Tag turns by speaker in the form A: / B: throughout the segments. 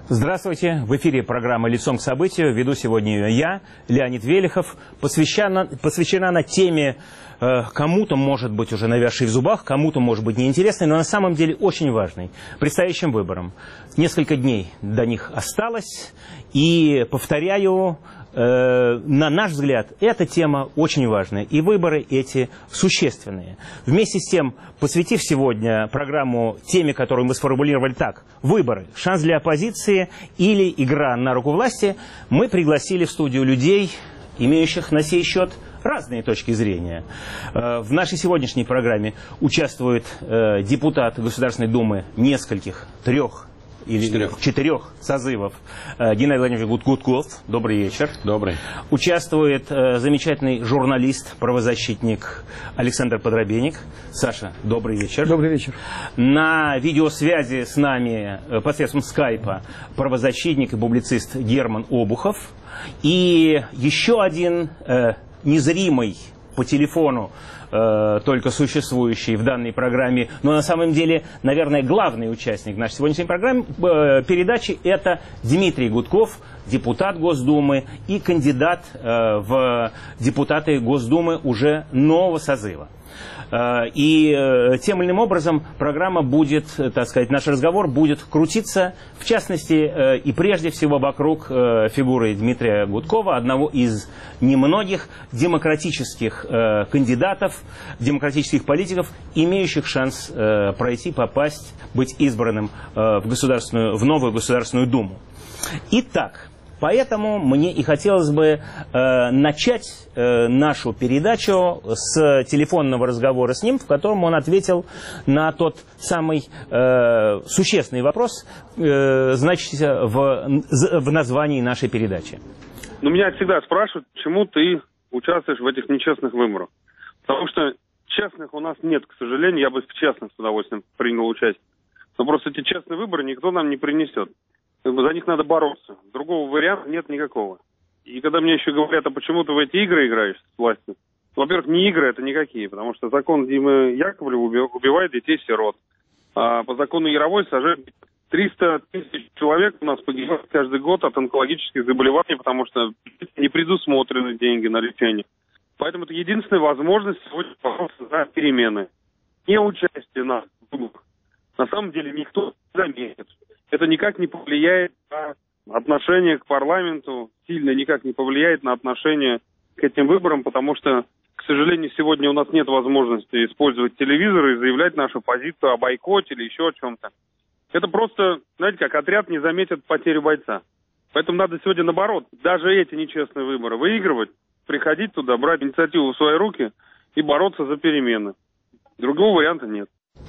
A: Здравствуйте! В эфире программа «Лицом к событию». Веду сегодня ее я, Леонид Велихов. Посвящена она теме, кому-то может быть уже навязшей в зубах, кому-то может быть неинтересной, но на самом деле очень важной. Предстоящим выборам. Несколько дней до них осталось. И, повторяю, на наш взгляд, эта тема очень важная. И выборы эти существенные. Вместе с тем, посвятив сегодня программу теме, которую мы сформулировали так: выборы, шанс для оппозиции или игра на руку власти, мы пригласили в студию людей, имеющих на сей счет разные точки зрения. В нашей сегодняшней программе участвует депутат Государственной Думы четырех созывов Геннадий Владимирович Гудков. Добрый вечер. Добрый. Участвует замечательный журналист, правозащитник Александр Подробенник. Саша, добрый вечер.
B: Добрый вечер.
A: На видеосвязи с нами посредством скайпа правозащитник и публицист Герман Обухов. И еще один незримый по телефону, только существующий в данной программе, но на самом деле, наверное, главный участник нашей сегодняшней программы, передачи, это Дмитрий Гудков, депутат Госдумы и кандидат в депутаты Госдумы уже нового созыва. И тем или иным образом программа будет, так сказать, наш разговор будет крутиться, в частности, и прежде всего вокруг фигуры Дмитрия Гудкова, одного из немногих демократических кандидатов, демократических политиков, имеющих шанс пройти, попасть, быть избранным в новую Государственную Думу. Итак, поэтому мне и хотелось бы начать нашу передачу с телефонного разговора с ним, в котором он ответил на тот самый существенный вопрос, значащийся в названии нашей передачи.
C: Ну, меня всегда спрашивают, почему ты участвуешь в этих нечестных выборах. Потому что честных у нас нет, к сожалению. Я бы в честных с удовольствием принял участие. Но просто эти честные выборы никто нам не принесет. За них надо бороться. Другого варианта нет никакого. И когда мне еще говорят, а почему ты в эти игры играешь с властью? Во-первых, не игры это никакие, потому что закон Димы Яковлева убивает детей-сирот. А по закону Яровой сажают 300 тысяч человек у нас погибают каждый год от онкологических заболеваний, потому что не предусмотрены деньги на лечение. Поэтому это единственная возможность сегодня бороться за перемены. Не участие на выборах. На самом деле никто не заметит. Это никак не повлияет на отношение к парламенту, сильно никак не повлияет на отношение к этим выборам, потому что, к сожалению, сегодня у нас нет возможности использовать телевизор и заявлять нашу позицию о бойкоте или еще о чем-то. Это просто, знаете, как отряд не заметит потерю бойца. Поэтому надо сегодня, наоборот, даже эти нечестные выборы выигрывать, приходить туда, брать инициативу в свои руки и бороться за перемены. Другого варианта нет.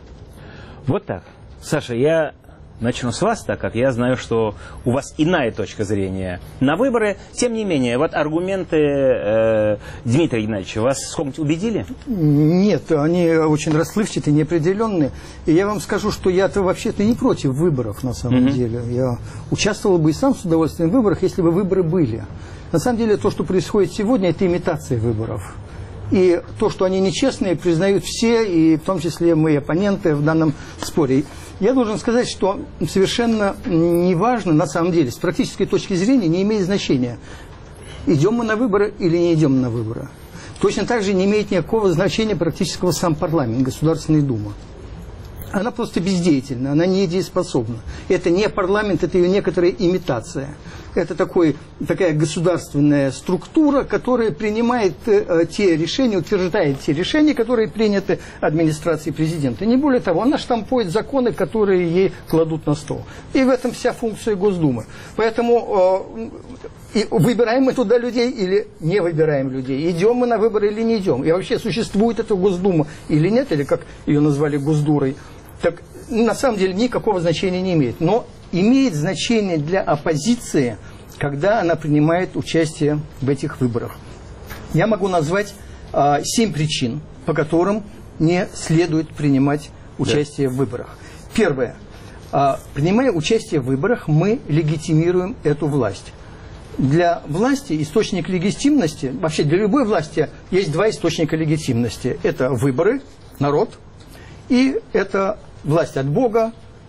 A: Вот так. Саша, я начну с вас, так как я знаю, что у вас иная точка зрения на выборы. Тем не менее, вот аргументы Дмитрия Геннадьевича вас сколько-нибудь убедили?
B: Нет, они очень расплывчатые, неопределенные. И я вам скажу, что я-то вообще-то не против выборов, на самом деле. Я участвовал бы и сам с удовольствием в выборах, если бы выборы были. На самом деле, то, что происходит сегодня, это имитация выборов. И то, что они нечестные, признают все, и в том числе мои оппоненты в данном споре. Я должен сказать, что совершенно неважно, на самом деле, с практической точки зрения не имеет значения, идем мы на выборы или не идем на выборы. Точно так же не имеет никакого значения практического сам парламент, Государственная Дума. Она просто бездеятельна, она не дееспособна. Это не парламент, это ее некоторая имитация. Это такая государственная структура, которая принимает те решения, утверждает те решения, которые приняты администрацией президента. Не более того, она штампует законы, которые ей кладут на стол. И в этом вся функция Госдумы. Поэтому выбираем мы туда людей или не выбираем людей, идем мы на выборы или не идем. И вообще существует эта Госдума или нет, или как ее назвали Госдурой. Так на самом деле никакого значения не имеет. Но имеет значение для оппозиции, когда она принимает участие в этих выборах. Я могу назвать 7 причин, по которым не следует принимать участие в выборах. Первое. Принимая участие в выборах, мы легитимируем эту власть. Для власти источник легитимности, вообще для любой власти есть два источника легитимности. Это выборы, народ, и это власть от Бога,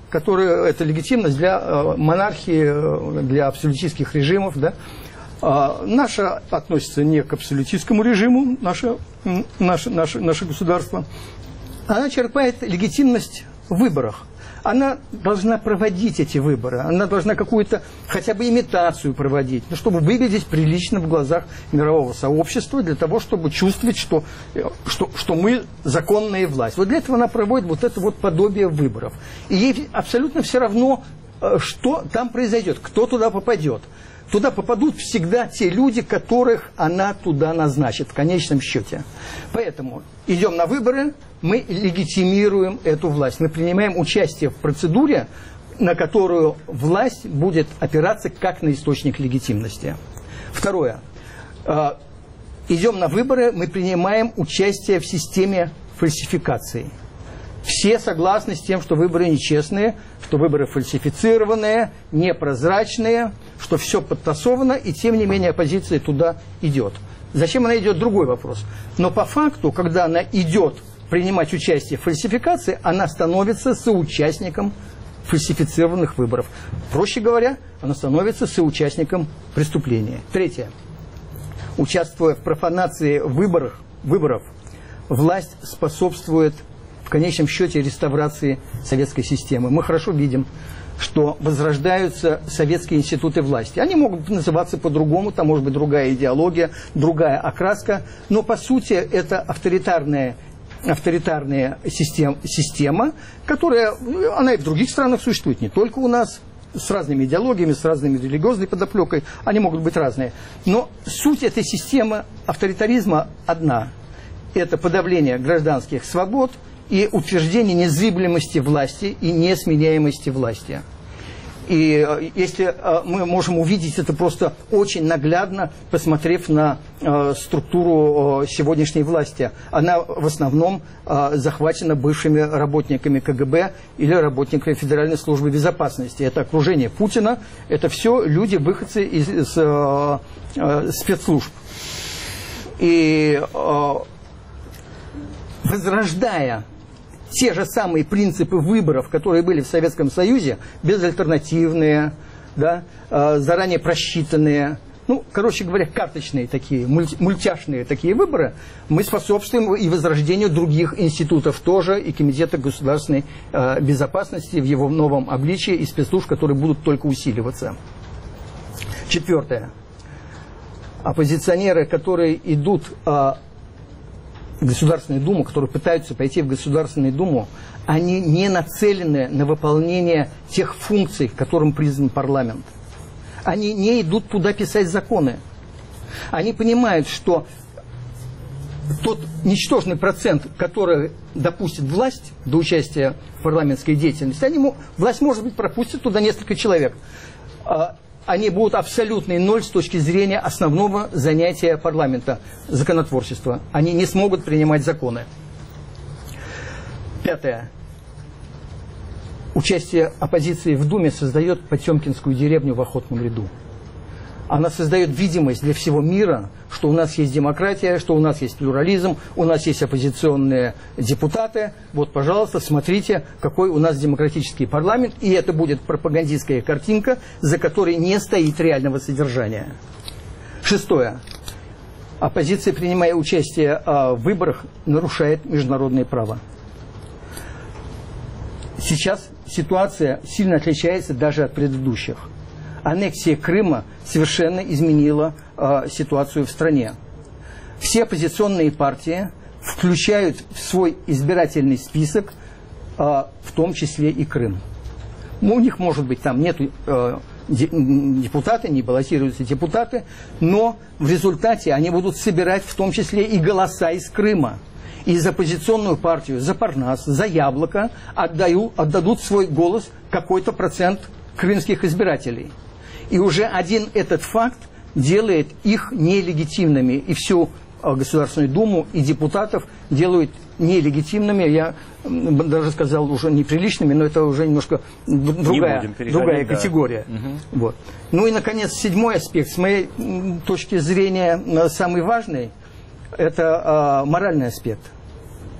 B: это легитимность для монархии, для абсолютистских режимов, да. Наша относится не к абсолютистскому режиму, наше государство. Она черпает легитимность в выборах. Она должна проводить эти выборы, она должна какую-то хотя бы имитацию проводить, чтобы выглядеть прилично в глазах мирового сообщества, для того, чтобы чувствовать, что мы законная власть. Вот для этого она проводит вот это вот подобие выборов. И ей абсолютно все равно, что там произойдет, кто туда попадет. Туда попадут всегда те люди, которых она туда назначит в конечном счете. Поэтому идем на выборы, мы легитимируем эту власть. Мы принимаем участие в процедуре, на которую власть будет опираться как на источник легитимности. Второе. Идем на выборы, мы принимаем участие в системе фальсификации. Все согласны с тем, что выборы нечестные, что выборы фальсифицированные, непрозрачные, что все подтасовано, и тем не менее оппозиция туда идет. Зачем она идет, другой вопрос. Но по факту, когда она идет принимать участие в фальсификации, она становится соучастником фальсифицированных выборов. Проще говоря, она становится соучастником преступления. Третье. Участвуя в профанации выборов, власть способствует в конечном счете реставрации советской системы. Мы хорошо видим, что возрождаются советские институты власти. Они могут называться по-другому, там может быть другая идеология, другая окраска, но по сути это авторитарная система, которая, она и в других странах существует, не только у нас, с разными идеологиями, с разными религиозной подоплекой, они могут быть разные. Но суть этой системы авторитаризма одна. Это подавление гражданских свобод и утверждение незыблемости власти и несменяемости власти. И если мы можем увидеть это просто очень наглядно, посмотрев на структуру сегодняшней власти. Она в основном захвачена бывшими работниками КГБ или работниками Федеральной службы безопасности. Это окружение Путина, это все люди, выходцы из спецслужб. И возрождая те же самые принципы выборов, которые были в Советском Союзе, безальтернативные, да, заранее просчитанные, ну, короче говоря, карточные такие, мультяшные такие выборы, мы способствуем и возрождению других институтов тоже, и Комитета государственной безопасности в его новом обличии, и спецслужб, которые будут только усиливаться. Четвертое. Оппозиционеры, которые идут в Государственную Думу, которые пытаются пойти в Государственную Думу, они не нацелены на выполнение тех функций, которым призван парламент. Они не идут туда писать законы. Они понимают, что тот ничтожный процент, который допустит власть до участия в парламентской деятельности, власть, может быть, пропустит туда несколько человек. Они будут абсолютный ноль с точки зрения основного занятия парламента – законотворчества. Они не смогут принимать законы. Пятое. Участие оппозиции в Думе создает потемкинскую деревню в охотном ряду. Она создает видимость для всего мира, что у нас есть демократия, что у нас есть плюрализм, у нас есть оппозиционные депутаты. Вот, пожалуйста, смотрите, какой у нас демократический парламент. И это будет пропагандистская картинка, за которой не стоит реального содержания. Шестое. Оппозиция, принимая участие в выборах, нарушает международное право. Сейчас ситуация сильно отличается даже от предыдущих. Аннексия Крыма совершенно изменила ситуацию в стране. Все оппозиционные партии включают в свой избирательный список, в том числе и Крым. У них, может быть, там нет депутаты, не баллотируются депутаты, но в результате они будут собирать в том числе и голоса из Крыма. И за оппозиционную партию, за Парнас, за Яблоко отдадут свой голос какой-то процент крымских избирателей. И уже один этот факт делает их нелегитимными. И всю Государственную Думу, и депутатов делают нелегитимными. Я даже сказал уже неприличными, но это уже немножко другая категория. Да. Угу. Вот. Ну и, наконец, седьмой аспект, с моей точки зрения, самый важный, это моральный аспект.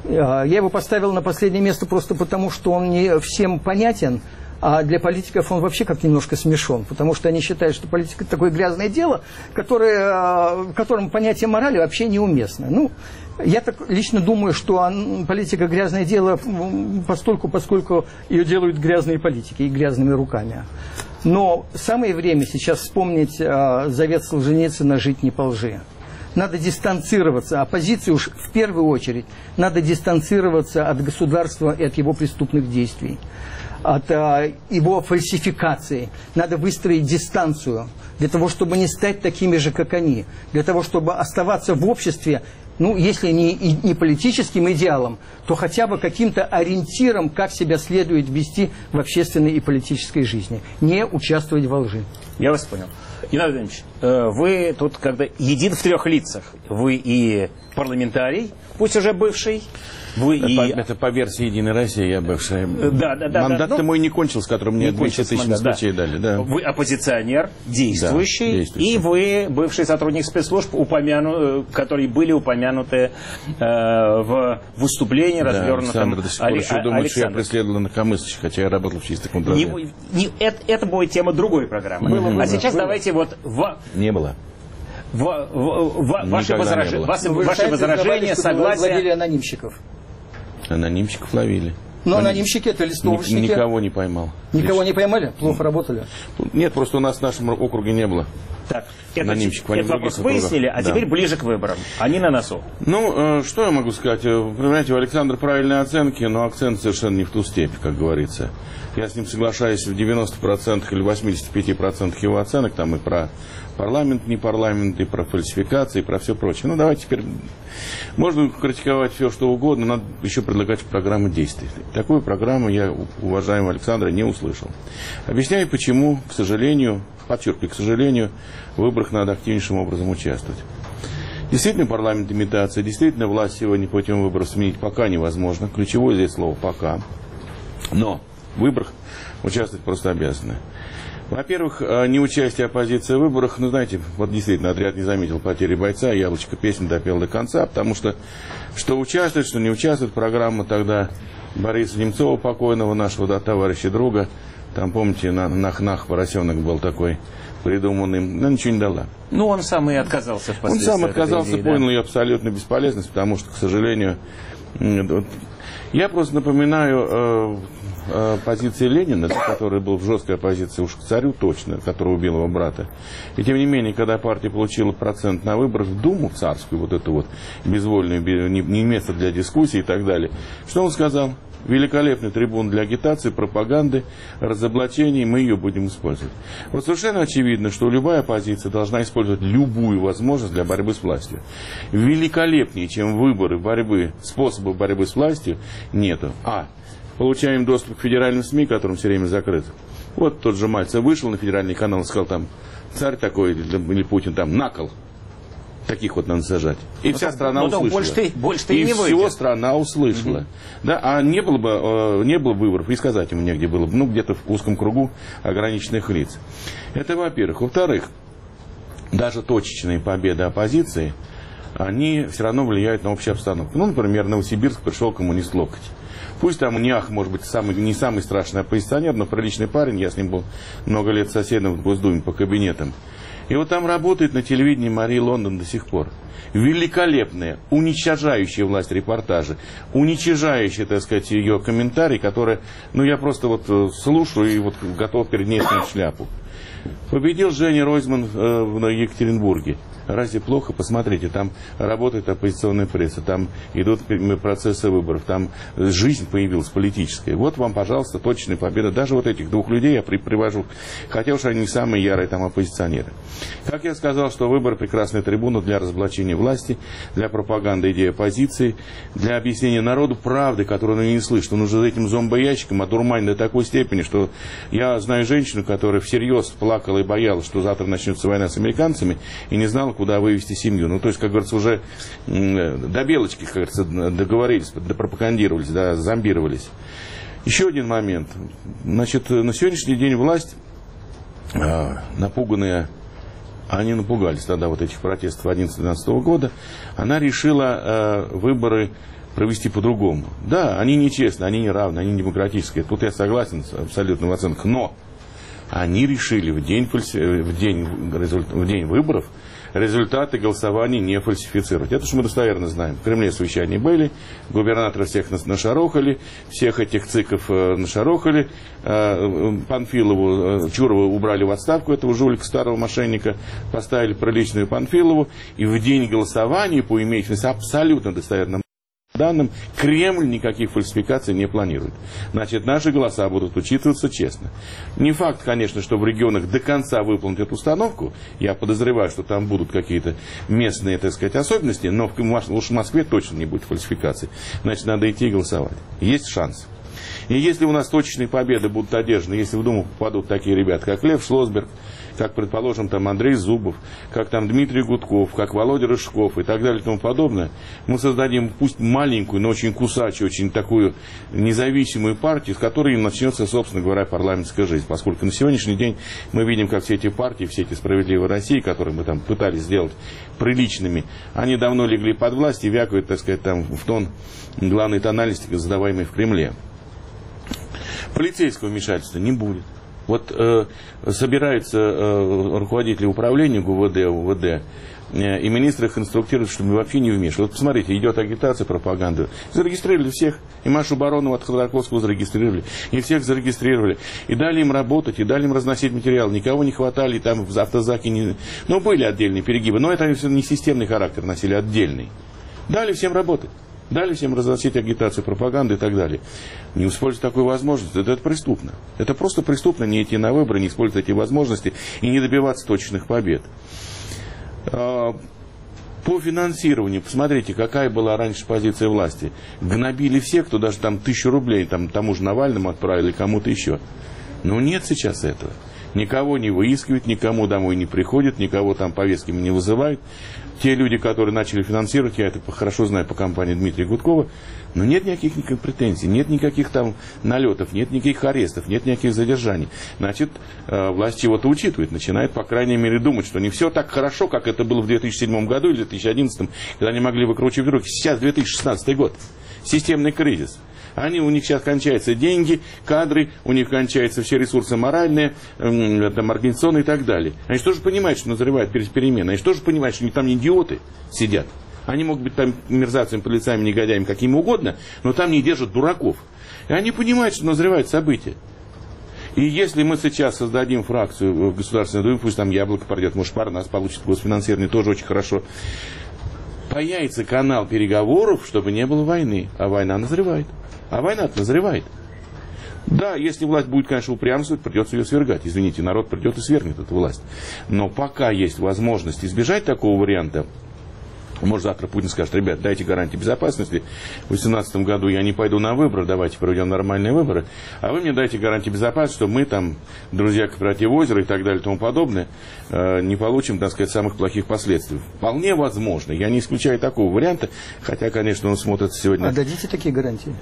B: Я его поставил на последнее место просто потому, что он не всем понятен, а для политиков он вообще как немножко смешон, потому что они считают, что политика – это такое грязное дело, в котором понятие морали вообще неуместно. Ну, я так лично думаю, что политика – грязное дело поскольку ее делают грязные политики и грязными руками. Но самое время сейчас вспомнить завет Солженицына «Жить не по лжи». Надо дистанцироваться, оппозиции уж в первую очередь, надо дистанцироваться от государства и от его преступных действий, от его фальсификации. Надо выстроить дистанцию для того, чтобы не стать такими же, как они, для того, чтобы оставаться в обществе, ну, если не политическим идеалом, то хотя бы каким-то ориентиром, как себя следует вести в общественной и политической жизни, не участвовать во лжи.
A: Я вас понял. Геннадий Владимирович, вы тут когда един в трех лицах. Вы и парламентарий, пусть уже бывший.
D: Это по версии «Единой России», я бывший. Мандат-то мой не кончился, который мне 200 тысяч москвичей дали. Да.
A: Вы оппозиционер, действующий, и вы бывший сотрудник спецслужб, которые были упомянуты в выступлении, развернутом
D: Александр до сих пор еще думает, что я преследовал инакомыслящих, хотя я работал в чистой контрразведке.
A: Это будет тема другой программы. А сейчас давайте вот...
D: Не было.
A: Ваши возражения, согласие...
B: Ловили анонимщиков.
D: Анонимщиков ловили.
B: Но анонимщики — это листовочники.
D: Никого не поймал.
B: Никого не поймали? Плохо работали?
D: Нет, просто у нас в нашем округе не было.
A: Так, этот вопрос выяснили, а теперь ближе к выборам. Они на носу.
D: Ну, что я могу сказать? Вы понимаете, у Александра правильные оценки, но акцент совершенно не в ту степь, как говорится. Я с ним соглашаюсь в 90% или 85% его оценок, там и про парламент, не парламент, и про фальсификации, и про все прочее. Ну, давайте теперь... Можно критиковать все, что угодно, надо еще предлагать программу действий. Такую программу я, уважаемого Александра, не услышал. Объясняю, почему, к сожалению, подчеркиваю, к сожалению, в выборах надо активнейшим образом участвовать. Действительно, парламент имитация, действительно, власть сегодня по этим выборам сменить пока невозможно. Ключевое здесь слово «пока». Но в выборах участвовать просто обязаны. Во-первых, неучастие оппозиции в выборах, ну, знаете, вот действительно, отряд не заметил потери бойца, яблочко песню допел до конца, потому что участвует, что не участвует, программа тогда Бориса Немцова, покойного нашего товарища, друга, там, помните, нах-нах, поросенок был такой придуманный, но ничего не дала.
A: Ну, он сам и отказался впоследствии.
D: Он сам отказался, понял ее абсолютную бесполезность, потому что, к сожалению, я просто напоминаю позиции Ленина, который был в жесткой оппозиции уж к царю точно, который убил его брата. И тем не менее, когда партия получила процент на выборах в Думу царскую, вот эту вот безвольную, не место для дискуссий и так далее, что он сказал? Великолепный трибун для агитации, пропаганды, разоблачений, мы ее будем использовать. Вот совершенно очевидно, что любая оппозиция должна использовать любую возможность для борьбы с властью. Великолепнее, чем выборы борьбы, способов борьбы с властью, нету. Получаем доступ к федеральным СМИ, которым все время закрыт. Вот тот же Мальцев вышел на федеральный канал и сказал, там, царь такой, или Путин, там, накол. Таких вот надо сажать. И вся страна услышала.
A: Больше и не
D: все страна услышала. Да, а не было бы выборов, и сказать ему негде было бы, ну, где-то в узком кругу ограниченных лиц. Это во-первых. Во-вторых, даже точечные победы оппозиции, они все равно влияют на общую обстановку. Ну, например, в Новосибирск пришел коммунист Локоть. Пусть там Нях, может быть, не самый страшный оппозиционер, но приличный парень, я с ним был много лет соседом в Госдуме по кабинетам. И вот там работает на телевидении Мария Лондон до сих пор. Великолепные, уничтожающие власть репортажи, уничтожающие, так сказать, ее комментарии, которые, ну, я просто вот слушаю и вот готов перед ней снять шляпу. Победил Женя Ройзман в Екатеринбурге. Разве плохо? Посмотрите, там работает оппозиционная пресса, там идут процессы выборов, там жизнь появилась политическая. Вот вам, пожалуйста, точная победа. Даже вот этих двух людей я привожу, хотя уж они не самые ярые там оппозиционеры. Как я сказал, что выбор — прекрасная трибуна для разоблачения власти, для пропаганды идеи оппозиции, для объяснения народу правды, которую он не слышит. Он уже за этим зомбоящиком одурманен до такой степени, что я знаю женщину, которая всерьез плакала и боялась, что завтра начнется война с американцами, и не знала, куда вывести семью. Ну, то есть, как говорится, уже до белочки, как говорится, договорились, допропагандировались, зомбировались. Еще один момент. Значит, на сегодняшний день власть, напуганная, они напугались тогда вот этих протестов 2011-2012 года, она решила выборы провести по-другому. Да, они нечестны, они не равны, они не демократические. Тут я согласен абсолютно в оценках. Но они решили в день выборов результаты голосования не фальсифицировать. Это что мы достоверно знаем. В Кремле совещания были, губернаторы всех нас нашарохали, всех этих циков нашарохали, Панфилову, Чурова убрали в отставку, этого жулика, старого мошенника, поставили приличную Панфилову, и в день голосования, по имеющимся абсолютно достоверным данным, Кремль никаких фальсификаций не планирует. Значит, наши голоса будут учитываться честно. Не факт, конечно, что в регионах до конца выполнят эту установку. Я подозреваю, что там будут какие-то местные, так сказать, особенности, но уж в Москве точно не будет фальсификаций. Значит, надо идти и голосовать. Есть шанс. И если у нас точечные победы будут одержаны, если в Думу попадут такие ребята, как Лев Шлосберг, как, предположим, там Андрей Зубов, как там Дмитрий Гудков, как Володя Рыжков и так далее и тому подобное, мы создадим пусть маленькую, но очень кусачую, очень такую независимую партию, с которой начнется, собственно говоря, парламентская жизнь. Поскольку на сегодняшний день мы видим, как все эти партии, все эти «Справедливые России», которые мы там пытались сделать приличными, они давно легли под власть и вякают, так сказать, там в тон главной тональности, задаваемой в Кремле. Полицейского вмешательства не будет. Вот собираются руководители управления ГУВД, УВД, и министры их инструктируют, чтобы вообще не вмешиваться. Вот посмотрите, идет агитация, пропаганда. Зарегистрировали всех. И Машу Баронову от Ходорковского зарегистрировали. И всех зарегистрировали. И дали им работать, и дали им разносить материал. Никого не хватали, там в автозаке не... Ну, были отдельные перегибы, но это не системный характер носили, отдельный. Дали всем работать. Дали всем разносить агитацию, пропаганду и так далее. Не использовать такую возможность, это преступно. Это просто преступно не идти на выборы, не использовать эти возможности и не добиваться точных побед. По финансированию, посмотрите, какая была раньше позиция власти. Гнобили всех, кто даже там 1000 рублей там, тому же Навальному отправили, кому-то еще. Но нет сейчас этого. Никого не выискивают, никому домой не приходят, никого там повестками не вызывают. Те люди, которые начали финансировать, я это хорошо знаю по компании Дмитрия Гудкова, но нет никаких претензий, нет никаких там налетов, нет никаких арестов, нет никаких задержаний. Значит, власть чего-то учитывает, начинает, по крайней мере, думать, что не все так хорошо, как это было в 2007 году или 2011, когда они могли выкручивать руки. Сейчас 2016 год, системный кризис. У них сейчас кончаются деньги, кадры, у них кончаются все ресурсы моральные, там, организационные и так далее. Они же тоже понимают, что назревают перемены. Они же тоже понимают, что там идиоты сидят. Они могут быть там мерзавцами, полицаями, негодяями, какими угодно, но там не держат дураков. И они понимают, что назревают события. И если мы сейчас создадим фракцию в Государственной Думе, пусть там Яблоко пройдет, может, Парнас получит госфинансирование, тоже очень хорошо, появится канал переговоров, чтобы не было войны. А война назревает. А война-то назревает. Да, если власть будет, конечно, упрямствовать, придется ее свергать. Извините, народ придет и свергнет эту власть. Но пока есть возможность избежать такого варианта, может, завтра Путин скажет: ребят, дайте гарантии безопасности. В 2018 году я не пойду на выборы, давайте проведем нормальные выборы. А вы мне дайте гарантии безопасности, что мы там, друзья кооператив озера и так далее и тому подобное, не получим, так сказать, самых плохих последствий. Вполне возможно. Я не исключаю такого варианта, хотя, конечно, он смотрится сегодня...
B: А дадите такие гарантии?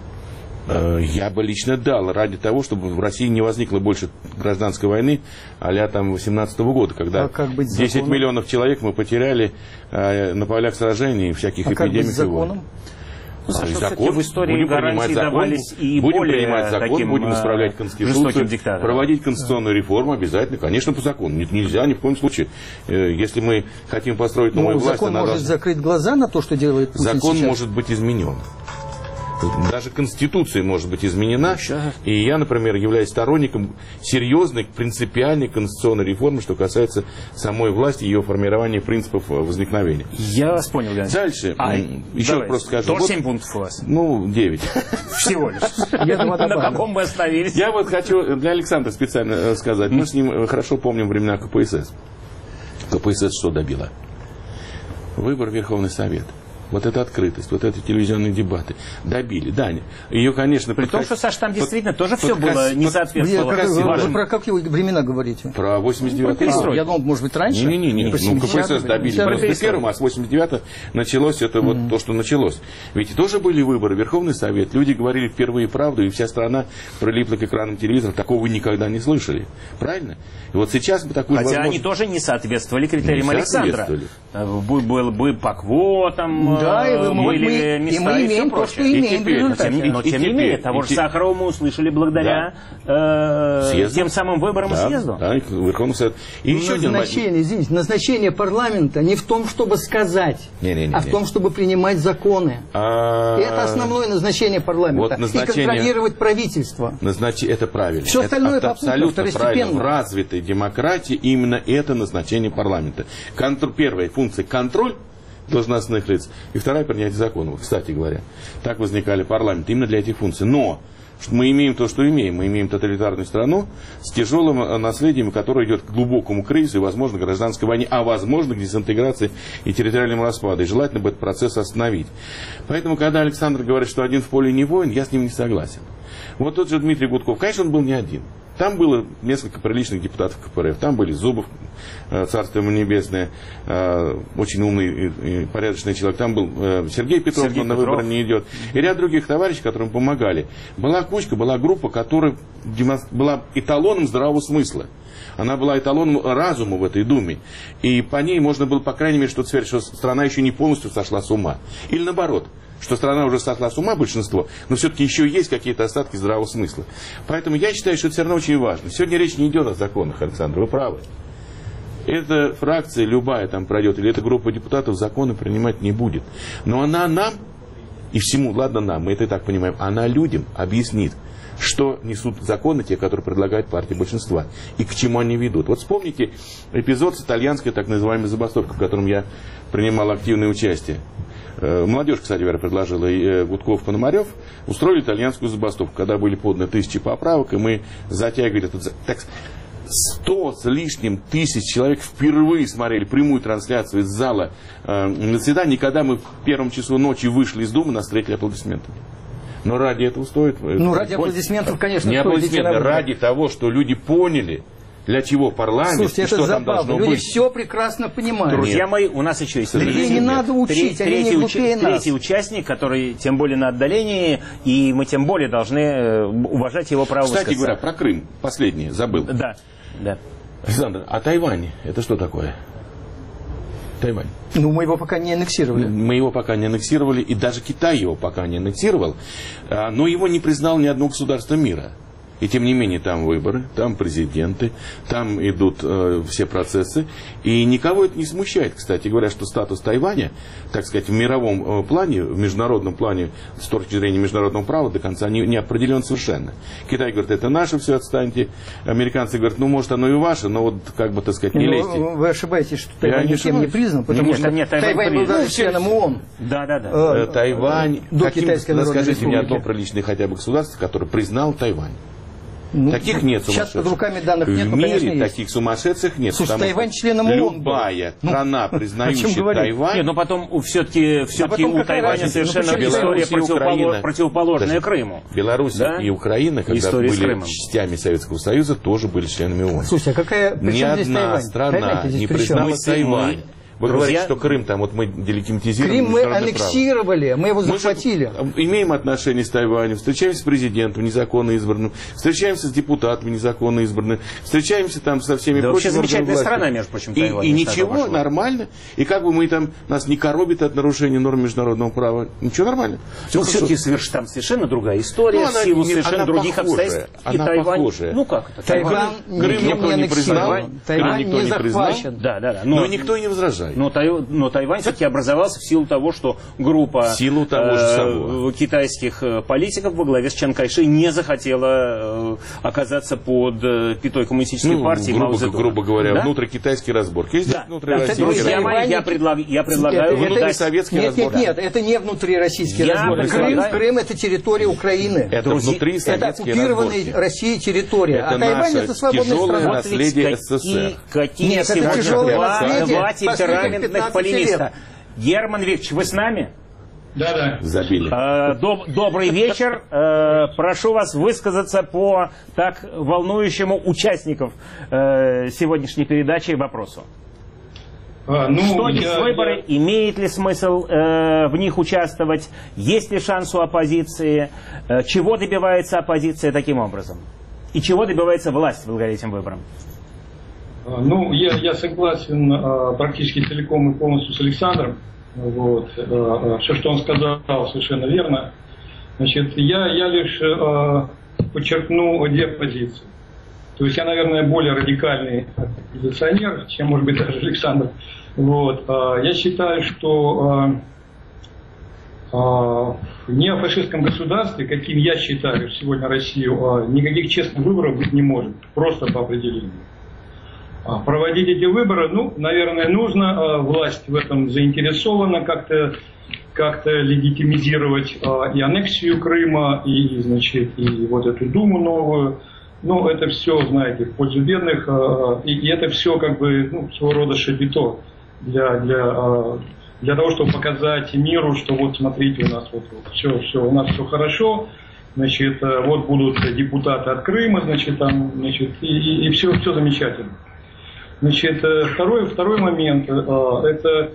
D: Я бы лично дал, ради того, чтобы в России не возникло больше гражданской войны а-ля там 18-го года, когда 10 миллионов человек мы потеряли на полях сражений и всяких эпидемий.
B: Как быть с законом?
A: Закон, в истории гарантии давались и
D: будем
A: более
D: принимать закон,
A: таким
D: будем исправлять Конституцию, проводить конституционную реформу обязательно, конечно, по закону. Нельзя ни в коем случае. Если мы хотим построить новую власть...
B: Закон может закрыть глаза на то, что делает Путин
D: Закон
B: сейчас?
D: может быть изменен. Даже Конституция может быть изменена. И я, например, являюсь сторонником серьезной, принципиальной конституционной реформы, что касается самой власти и ее формирования принципов возникновения.
A: Я вас понял, Леонид.
D: Дальше. Еще просто скажу.
A: Тоже 7 пунктов у вас?
D: 9.
A: Всего лишь. На каком мы остановились?
D: Я вот хочу для Александра специально сказать. Мы с ним хорошо помним времена КПСС. КПСС что добила? Выбор в Верховный Совет. Вот эта открытость, вот эти телевизионные дебаты добили. Да, ее, конечно...
A: При том, что, Саша, там действительно тоже все было не соответствовало.
B: Вы про какие времена говорите?
D: Про 89-й год.
B: Я думал, может быть, раньше?
D: Не. КПСС добили в 91-м, а с 89-го началось это вот то, что началось. Ведь тоже были выборы, Верховный Совет. Люди говорили впервые правду, и вся страна прилипла к экранам телевизора. Такого вы никогда не слышали. Правильно? И вот сейчас мы такую
A: возможность... Хотя они тоже не соответствовали критериям Александра. Был бы по квотам...
B: Да, и мы
A: места и
B: имеем
A: все
B: то, что
A: прочее.
B: имеем в результате.
A: Но тем не менее, того же Сахарова мы услышали благодаря тем самым выборам и съезду.
D: Да, Верховный Совет. И еще
B: назначение, извините, назначение парламента не в том, чтобы сказать, а в том, чтобы принимать законы. Это основное назначение парламента.
D: Вот назначение,
B: и контролировать правительство.
D: Это правильно.
B: Все остальное
D: это абсолютно правильно. В
B: второстепенно.
D: развитой демократии именно это назначение парламента. Первая функция — контроль должностных лиц, и вторая — принятие законов. Кстати говоря, так возникали парламенты именно для этих функций. Но мы имеем то, что имеем. Мы имеем тоталитарную страну с тяжелым наследием, которое идет к глубокому кризису и, возможно, к гражданской войне, а возможно, к дезинтеграции и территориальному распаду. И желательно бы этот процесс остановить. Поэтому, когда Александр говорит, что один в поле не воин, я с ним не согласен. Вот тот же Дмитрий Гудков, конечно, он был не один. Там было несколько приличных депутатов КПРФ. Там были Зубов, царство ему небесное, очень умный и порядочный человек. Там был Сергей Петров, он на выборы не идет. И ряд других товарищей, которым помогали. Была кучка, была группа, которая была эталоном здравого смысла. Она была эталоном разума в этой Думе. И по ней можно было, по крайней мере, что-то сверить, что страна еще не полностью сошла с ума. Или наоборот, что страна уже сошла с ума, большинство, но все-таки еще есть какие-то остатки здравого смысла. Поэтому я считаю, что это все равно очень важно. Сегодня речь не идет о законах, Александр, вы правы. Эта фракция, любая там пройдет, или эта группа депутатов законы принимать не будет. Но она нам, и всему, ладно нам, мы это и так понимаем, она людям объяснит, что несут законы, те, которые предлагает партия большинства, и к чему они ведут. Вот вспомните эпизод с итальянской так называемой забастовкой, в котором я принимал активное участие. Молодежь, кстати говоря, предложила, Гудков, Пономарев, устроили итальянскую забастовку, когда были поданы тысячи поправок, и мы затягивали этот... Так, 100 с лишним тысяч человек впервые смотрели прямую трансляцию из зала заседаний, когда мы в первом часу ночи вышли из Думы, нас встретили аплодисментами. Но ради этого стоит...
B: Ну, ради аплодисментов, конечно,
D: не
B: стоит.
D: Аплодисменты, ради того, что люди поняли, для чего парламент.
B: Слушайте,
D: и
B: это
D: что
B: забавно.
D: там должно
B: Люди
D: быть.
B: все прекрасно понимают.
A: Друзья мои, у нас еще есть
B: людей не надо учить, они не глупее нас.
A: Третий участник, который тем более на отдалении, и мы тем более должны уважать его право
D: Кстати
A: высказаться.
D: говоря, про Крым, последнее, забыл.
A: Да, да.
D: Александр, а Тайвань, это что такое? Тайвань.
B: Ну, мы его пока не аннексировали.
D: Мы его пока не аннексировали, и даже Китай его пока не аннексировал, но его не признал ни одно государство мира. И тем не менее там выборы, там президенты, там идут все процессы. И никого это не смущает, кстати говоря, что статус Тайваня, так сказать, в мировом плане, в международном плане, с точки зрения международного права, до конца не определен совершенно. Китай говорит, это наше, все, отстаньте. Американцы говорят, ну, может, оно и ваше, но вот, как бы, так сказать, не лезьте.
B: Вы ошибаетесь, что Тайвань никем не признан, потому что Тайвань был даже членом ООН.
A: Да.
D: Тайвань,
B: до Китайской Народной
D: скажите мне одно
B: Республики.
D: приличное хотя бы государство, которое признал Тайвань.
B: Ну,
D: таких нет
B: сейчас
D: сумасшедших.
B: под руками данных нет,
D: в
B: но,
D: мире
B: конечно, есть.
D: таких сумасшедших нет.
B: Слушай,
D: потому
B: Тайвань
D: что
B: членом ООН.
D: любая страна, признающая Тайвань...
A: Нет, но потом все-таки у Тайваня совершенно история противоположная Крыму.
D: Беларусь и Украина, когда были частями Советского Союза, тоже были членами ООН.
B: Слушай, а какая...
D: Ни одна страна не признала Тайвань. Вы говорите, что Крым, там вот мы делегитимизировали.
B: Крым мы аннексировали, мы его захватили.
D: Мы имеем отношения с Тайванем, встречаемся с президентом незаконно избранным, встречаемся с депутатами незаконно избранным, встречаемся там со всеми прочими.
A: Вообще замечательная страна, между прочим, Тайвань.
D: И ничего, нормально. И как бы мы там, нас не коробит от нарушения норм международного права. Ничего, нормально.
A: Ну, все-таки там совершенно другая история, в силу совершенно других обстоятельств. И Тайвань, ну как это?
B: Тайвань
D: Крым никто не признал.
B: Тайвань не захвачен.
A: Да.
D: Но никто и не возражает.
A: Но Тайвань все-таки образовался в силу того, что группа китайских политиков во главе с Чан Кайши не захотела оказаться под пятой коммунистической партии Мао Цзэдуна.
D: Грубо говоря, внутрикитайский разборки. Здесь внутрироссийский разборки.
A: Друзья мои, я предлагаю...
D: Внутрисоветский разборки.
B: Нет, это не внутрироссийский разборки. Крым это территория Украины.
D: Это внутрисоветский
B: Это оккупированная Россией территория.
D: Это
B: а Тайвань это свободная страна.
D: наследие СССР.
A: Какие сегодня два темпераментных полемиста. Герман Викторович, вы с нами?
E: Да.
D: Забили.
A: Добрый вечер. Прошу вас высказаться по так волнующему участников сегодняшней передачи вопросу. Что есть выборы? Имеет ли смысл в них участвовать? Есть ли шанс у оппозиции? Чего добивается оппозиция таким образом? И чего добивается власть благодаря этим выборам?
E: Ну, я согласен практически целиком и полностью с Александром. Вот. Все, что он сказал, совершенно верно. Значит, я лишь подчеркну две позиции. То есть я, наверное, более радикальный оппозиционер, чем, может быть, даже Александр. Вот. Я считаю, что в неофашистском государстве, каким я считаю сегодня Россию, никаких честных выборов быть не может. Просто по определению. Проводить эти выборы, ну, наверное, нужно. Власть в этом заинтересована как-то легитимизировать и аннексию Крыма, и, значит, и вот эту Думу новую. Ну, это все, знаете, в пользу бедных, и это все как бы, ну, своего рода шапито для того, чтобы показать миру, что вот смотрите, у нас вот все, у нас все хорошо, значит, вот будут депутаты от Крыма, значит, там, значит, и все замечательно. Значит, второй момент, это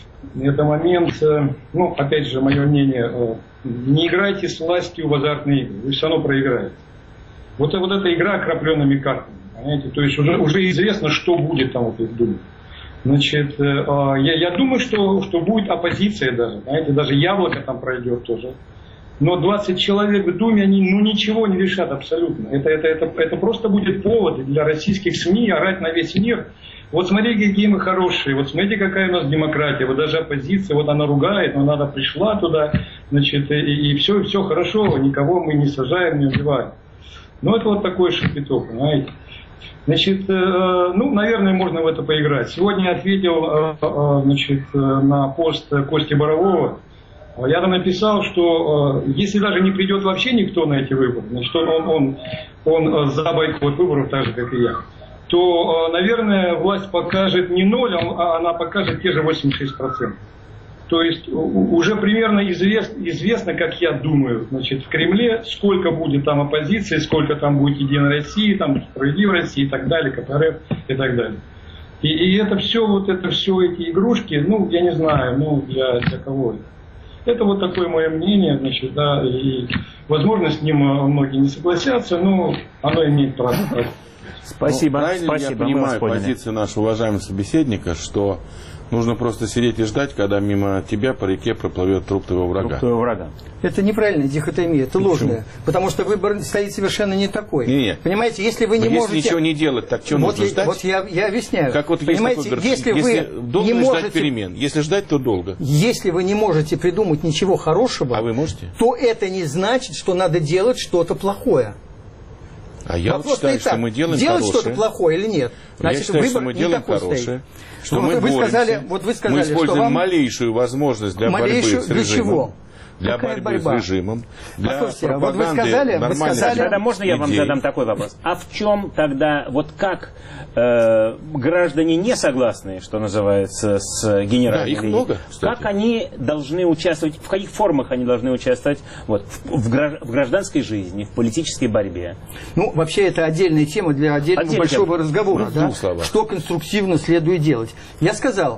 E: момент, ну, опять же, мое мнение, не играйте с властью в азартные игры, вы все равно проиграете. Вот эта игра окропленными картами, понимаете, то есть уже известно, что будет там вот в Думе. Значит, я думаю, что будет оппозиция даже, знаете, даже Яблоко там пройдет тоже. Но 20 человек в Думе, они ничего не решат абсолютно. Это просто будет повод для российских СМИ орать на весь мир. Вот смотрите, какие мы хорошие, вот смотрите, какая у нас демократия, вот даже оппозиция, вот она ругает, но она пришла туда, значит, и все хорошо, никого мы не сажаем, не убиваем. Ну, это вот такой шапито, понимаете. Значит, ну, наверное, можно в это поиграть. Сегодня я ответил, значит, на пост Кости Борового. Я там написал, что если даже не придет вообще никто на эти выборы, значит, он за бойкот выборов, так же, как и я, то, наверное, власть покажет не 0, а она покажет те же 86%. То есть уже примерно известно, как я думаю, значит, в Кремле, сколько будет там оппозиции, сколько там будет Единой России, там Справедливой России и так далее, КПРФ и так далее. И это все, эти игрушки, ну, я не знаю, ну, для кого это. Это вот такое мое мнение, значит, да, и, возможно, с ним многие не согласятся, но оно имеет право.
A: Спасибо.
D: Ну, правильно я понимаю позицию нашего уважаемого собеседника, что нужно просто сидеть и ждать, когда мимо тебя по реке проплывет труп твоего врага.
B: Это неправильная дихотомия, это ложная. Потому что выбор стоит совершенно не такой.
D: Нет.
B: Понимаете, если вы не можете...
D: Если ничего не делать, так что нужно ждать?
B: Вот я объясняю.
D: Как вот
B: понимаете, если вы
D: должны
B: не можете...
D: ждать перемен. Если ждать, то долго.
B: Если вы не можете придумать ничего хорошего,
D: а вы можете?
B: То это не значит, что надо делать что-то плохое.
D: А я вот считаю, что мы делаем
B: делать
D: хорошее.
B: что-то плохое или нет? Значит,
D: я считаю,
B: выбор
D: что мы делаем хорошее. Что мы боремся.
B: вы сказали,
D: мы используем
B: что вам...
D: малейшую возможность для борьбы с режимом.
B: Для чего?
D: Для борьбы с режимом, для
B: пропаганды
D: вот
B: вы сказали,
A: тогда можно я вам задам такой вопрос? А в чем тогда, вот как граждане не согласные, что называется, с генеральной
D: их много, кстати.
A: Как они должны участвовать, в каких формах они должны участвовать вот, в гражданской жизни, в политической борьбе?
B: Ну, вообще, это отдельная тема для отдельного большого разговора. Да? Что конструктивно следует делать. Я сказал,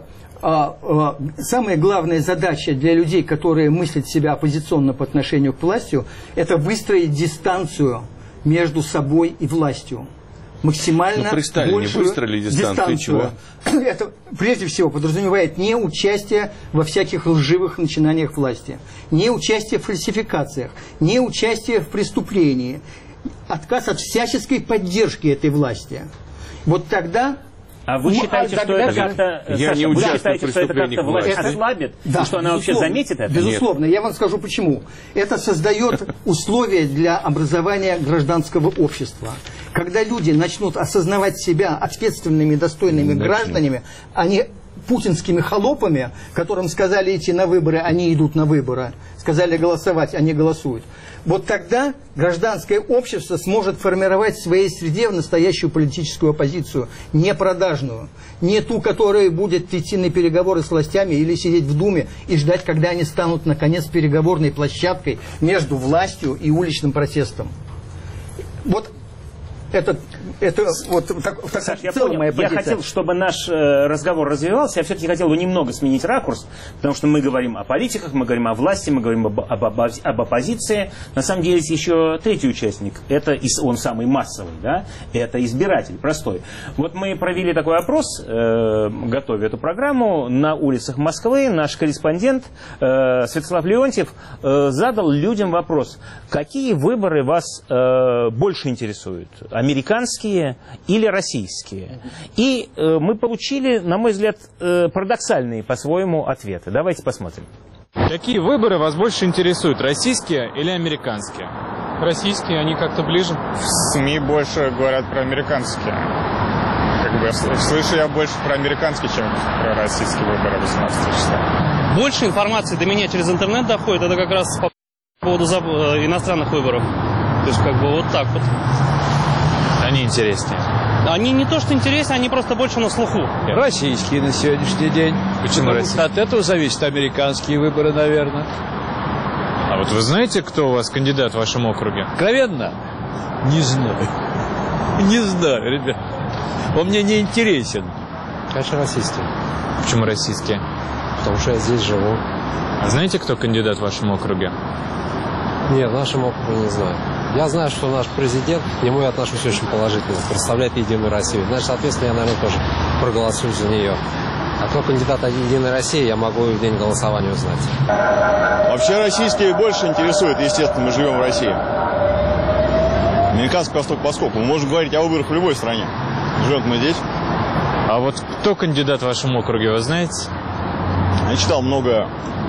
B: самая главная задача для людей, которые мыслят себя оппозиционно по отношению к власти, это выстроить дистанцию между собой и властью. Максимально большую дистанцию. Это прежде всего подразумевает не участие во всяких лживых начинаниях власти, не участие в фальсификациях, не участие в преступлении, отказ от всяческой поддержки этой власти. Вот тогда...
A: А вы считаете, что это как-то, Саша, вы считаете, что это как-то власть ослабит? Да, и что она вообще заметит это?
B: Безусловно. Я вам скажу почему. Это создает условия для образования гражданского общества. Когда люди начнут осознавать себя ответственными, достойными гражданами, а не путинскими холопами, которым сказали идти на выборы, они идут на выборы, сказали голосовать, они голосуют. Вот тогда гражданское общество сможет формировать в своей среде настоящую политическую оппозицию, не продажную, не ту, которая будет идти на переговоры с властями или сидеть в Думе и ждать, когда они станут, наконец, переговорной площадкой между властью и уличным протестом. Вот этот Это вот
A: Саш, я
B: целая
A: понял.
B: моя позиция.
A: Я хотел, чтобы наш разговор развивался. Я все-таки хотел бы немного сменить ракурс, потому что мы говорим о политиках, мы говорим о власти, мы говорим об оппозиции. На самом деле есть еще третий участник. Это он самый массовый, да? Это избиратель, простой. Вот мы провели такой опрос, готовя эту программу, на улицах Москвы. Наш корреспондент Святослав Леонтьев задал людям вопрос: какие выборы вас больше интересуют? Американские или российские? И мы получили, на мой взгляд, парадоксальные по-своему ответы. Давайте посмотрим.
F: Какие выборы вас больше интересуют, российские или американские?
G: Российские, они как-то ближе.
H: В СМИ больше говорят про американские. Как бы слышу я больше про американские, чем про российские выборы 18 числа.
G: Больше информации до меня через интернет доходит, это как раз по поводу иностранных выборов. То есть как бы вот так вот.
F: Они интереснее.
G: Они не то что интереснее, они просто больше на слуху.
I: Российские на сегодняшний день.
F: Почему российские?
I: От этого зависят американские выборы, наверное.
F: А вот вы знаете, кто у вас кандидат в вашем округе?
I: Откровенно? Не знаю. Не знаю, ребят. Он мне не интересен.
J: Конечно, российские.
F: Почему российские?
J: Потому что я здесь живу.
F: А знаете, кто кандидат в вашем округе?
J: Нет, в нашем округе не знаю. Я знаю, что наш президент, к нему я отношусь очень положительно, представляет Единую Россию. Значит, соответственно, я, наверное, тоже проголосую за нее. А кто кандидат от Единой России, я могу в день голосования узнать.
H: Вообще российские больше интересуют, естественно, мы живем в России. Американский поскольку мы можем говорить о выборах в любой стране. Живем мы здесь.
F: А вот кто кандидат в вашем округе, вы знаете?
H: Я читал много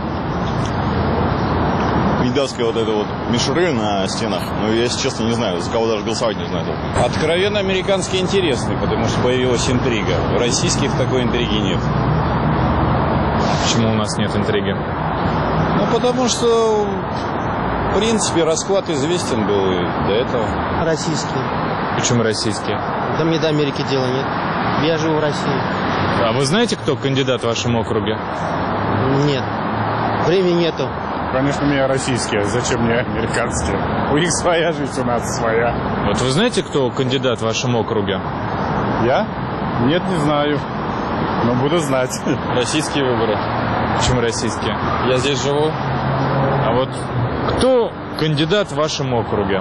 H: кандидатской вот этой вот мишуры на стенах, но я, если честно, не знаю, за кого даже голосовать не знаю.
I: Откровенно американский интересный, потому что появилась интрига. У российских такой интриги нет.
F: Почему у нас нет интриги?
I: Ну, потому что, в принципе, расклад известен был и до этого.
J: Российские.
F: Почему российские?
J: Да мне до Америки дела нет. Я живу в России.
F: А вы знаете, кто кандидат в вашем округе?
J: Нет. Времени нету.
H: Конечно, у меня российские, зачем мне американские? У них своя жизнь, у нас своя.
F: Вот вы знаете, кто кандидат в вашем округе?
H: Я? Нет, не знаю. Но буду знать.
I: Российские выборы.
F: Почему российские?
I: Я здесь живу.
F: А вот кто кандидат в вашем округе?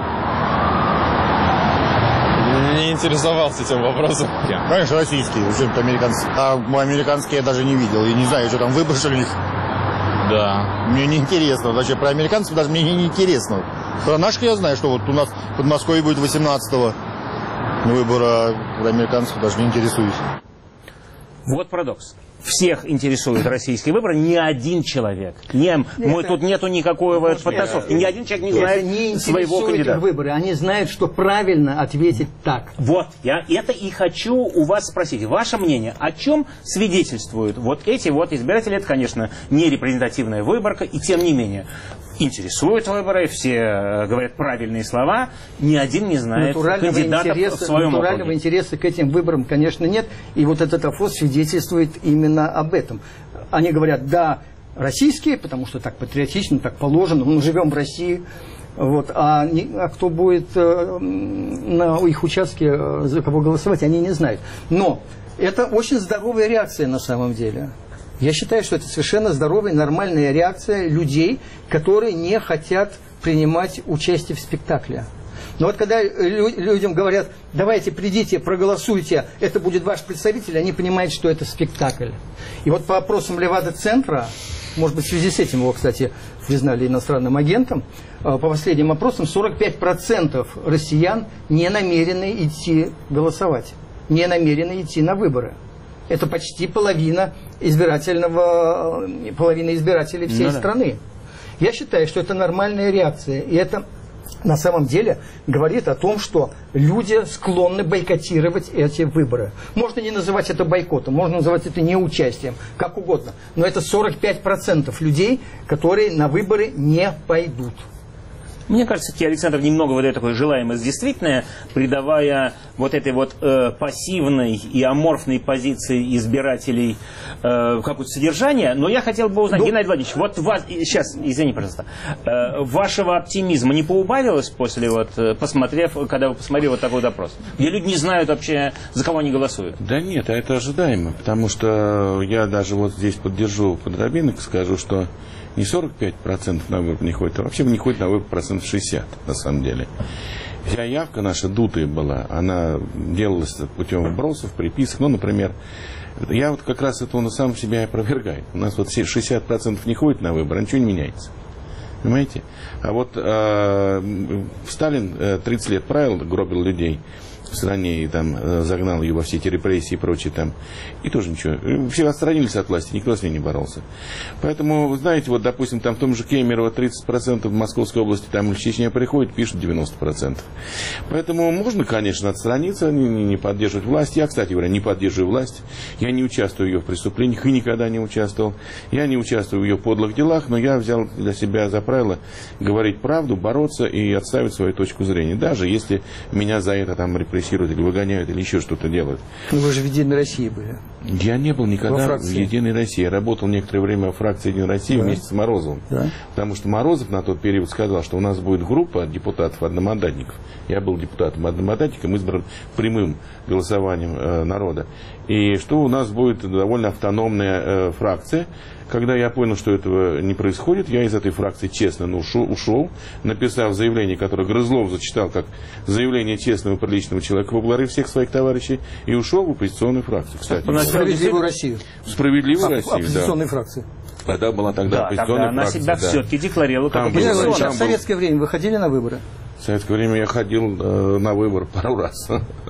I: Не интересовался этим вопросом.
H: Конечно, российские, зачем-то американские. А американские я даже не видел. Я не знаю, что там выборы у них.
F: Да.
H: Мне не интересно. Вообще про американцев даже мне не интересно. Про наших я знаю, что вот у нас в Подмосковье будет 18-го выбора, про американцев даже не интересуюсь.
A: Вот парадокс. Всех интересуют российские выборы, ни один человек. Тут нету никакой подтасовки. Ни один человек не знает своего кандидата.
B: Выборы. Они знают, что правильно ответить так.
A: Вот, я это и хочу у вас спросить. Ваше мнение, о чем свидетельствуют вот эти вот избиратели? Это, конечно, не репрезентативная выборка, и тем не менее. Интересуют выборы, все говорят правильные слова, ни один не знает кандидатов в своем округе.
B: Натурального интереса к этим выборам, конечно, нет. И вот этот опрос свидетельствует именно об этом. Они говорят, да, российские, потому что так патриотично, так положено, мы живем в России. Вот, а кто будет на их участке, за кого голосовать, они не знают. Но это очень здоровая реакция на самом деле. Я считаю, что это совершенно здоровая, нормальная реакция людей, которые не хотят принимать участие в спектакле. Но вот когда людям говорят, давайте придите, проголосуйте, это будет ваш представитель, они понимают, что это спектакль. И вот по опросам Левада-центра, может быть, в связи с этим его, кстати, признали иностранным агентом, по последним опросам 45% россиян не намерены идти голосовать, не намерены идти на выборы. Это почти половина избирателей всей страны. Я считаю, что это нормальная реакция. И это на самом деле говорит о том, что люди склонны бойкотировать эти выборы. Можно не называть это бойкотом, можно называть это неучастием, как угодно. Но это 45% людей, которые на выборы не пойдут.
A: Мне кажется, все-таки Александр немного выдает такое желаемое действительное, придавая вот этой вот пассивной и аморфной позиции избирателей какое-то содержание. Но я хотел бы узнать, Геннадий Владимирович, вот вас, сейчас, извини, пожалуйста, вашего оптимизма не поубавилось после вот, когда вы посмотрели вот такой допрос, где люди не знают вообще, за кого они голосуют?
D: Да нет, это ожидаемо, потому что я даже вот здесь поддержу подробинок, скажу, что не 45% на выбор не ходит, а вообще не ходит на выбор 60% на самом деле. Вся явка наша дутая была, она делалась путем вбросов, приписок. Ну, например, я вот как раз это на самом себя и опровергаю. У нас вот 60% не ходит на выбор, а ничего не меняется. Понимаете? А вот Сталин 30 лет правил, гробил людей в стране и там загнал ее во все эти репрессии и прочее там. И тоже ничего. Все отстранились от власти, никто с ней не боролся. Поэтому, знаете, вот, допустим, там в том же Кемерово 30% в Московской области, там в Чечне приходит, пишут 90%. Поэтому можно, конечно, отстраниться, не поддерживать власть. Я, кстати говоря, не поддерживаю власть. Я не участвую в ее преступлениях и никогда не участвовал. Я не участвую в ее подлых делах, но я взял для себя за правило говорить правду, бороться и отставить свою точку зрения. Даже если меня за это там репрессируют или выгоняют, или еще что-то делают.
B: Но вы же в «Единой России» были.
D: Я не был никогда в «Единой России». Я работал некоторое время в фракции «Единой России» вместе с Морозовым. Да. Потому что Морозов на тот период сказал, что у нас будет группа депутатов-одномандатников. Я был депутатом-одномандатником, избран прямым голосованием народа. И что у нас будет довольно автономная фракция. Когда я понял, что этого не происходит, я из этой фракции честно ушел, написав заявление, которое Грызлов зачитал как заявление честного и приличного человека, поблагодарив всех своих товарищей, и ушел в оппозиционную фракцию. Кстати,
B: в «Справедливую Россию».
D: В «Справедливую Россию», да.
B: Оппозиционной фракции.
D: Тогда была оппозиционная
A: она
D: фракция.
A: Она себя все-таки декларировала как оппозиционная.
B: В советское время вы ходили на выборы?
D: В советское время я ходил на выбор пару раз.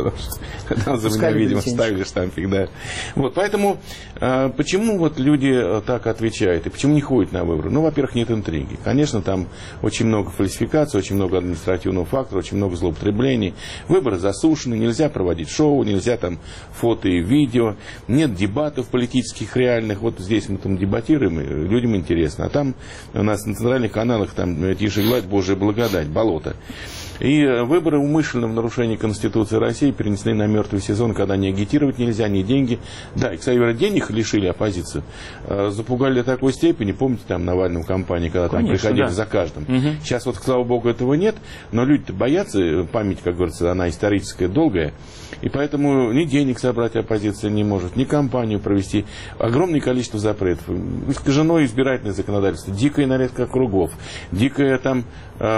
D: Там за меня, видимо, ставили штампик, да. Вот, поэтому, почему вот люди так отвечают и почему не ходят на выборы? Ну, во-первых, нет интриги. Конечно, там очень много фальсификаций, очень много административного фактора, очень много злоупотреблений. Выборы засушены, нельзя проводить шоу, нельзя там фото и видео, нет дебатов политических реальных. Вот здесь мы там дебатируем, и людям интересно. А там у нас на центральных каналах там тише гладь, Божья благодать, болото. И выборы умышленно в нарушении Конституции России перенесли на мертвый сезон, когда не агитировать нельзя, ни деньги. Да, и, кстати говоря, денег лишили оппозицию. Запугали до такой степени, помните, там Навальную кампанию, когда там приходили за каждым. Угу. Сейчас вот, слава богу, этого нет, но люди-то боятся, память, как говорится, она историческая, долгая. И поэтому ни денег собрать оппозиция не может, ни кампанию провести. Огромное количество запретов. Искажено избирательное законодательство, дикая нарезка округов, дикая там,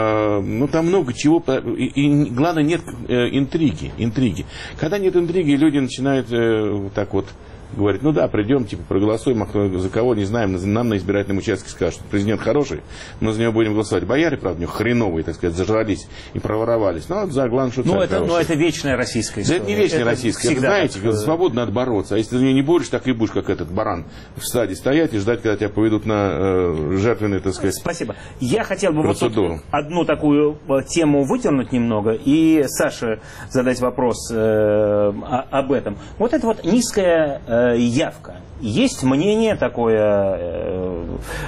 D: ну там много чего. И главное, нет интриги. Когда нет интриги, люди начинают так вот говорит, ну да, придем, типа, проголосуем, а кто за кого, не знаем, нам на избирательном участке скажут, что президент хороший, мы за него будем голосовать. Бояре, правда, у него хреновые, так сказать, зажрались и проворовались. Ну, за главное, что
A: но это вечная российская история.
D: Да это не вечная российская. Это, знаете, свободно надо бороться. А если ты за нее не борешься, так и будешь, как этот баран в стаде стоять и ждать, когда тебя поведут на жертвенный, так сказать,
A: спасибо. Я хотел бы вот одну такую тему вытянуть немного и Саше задать вопрос об этом. Вот это вот низкая явка. Есть мнение такое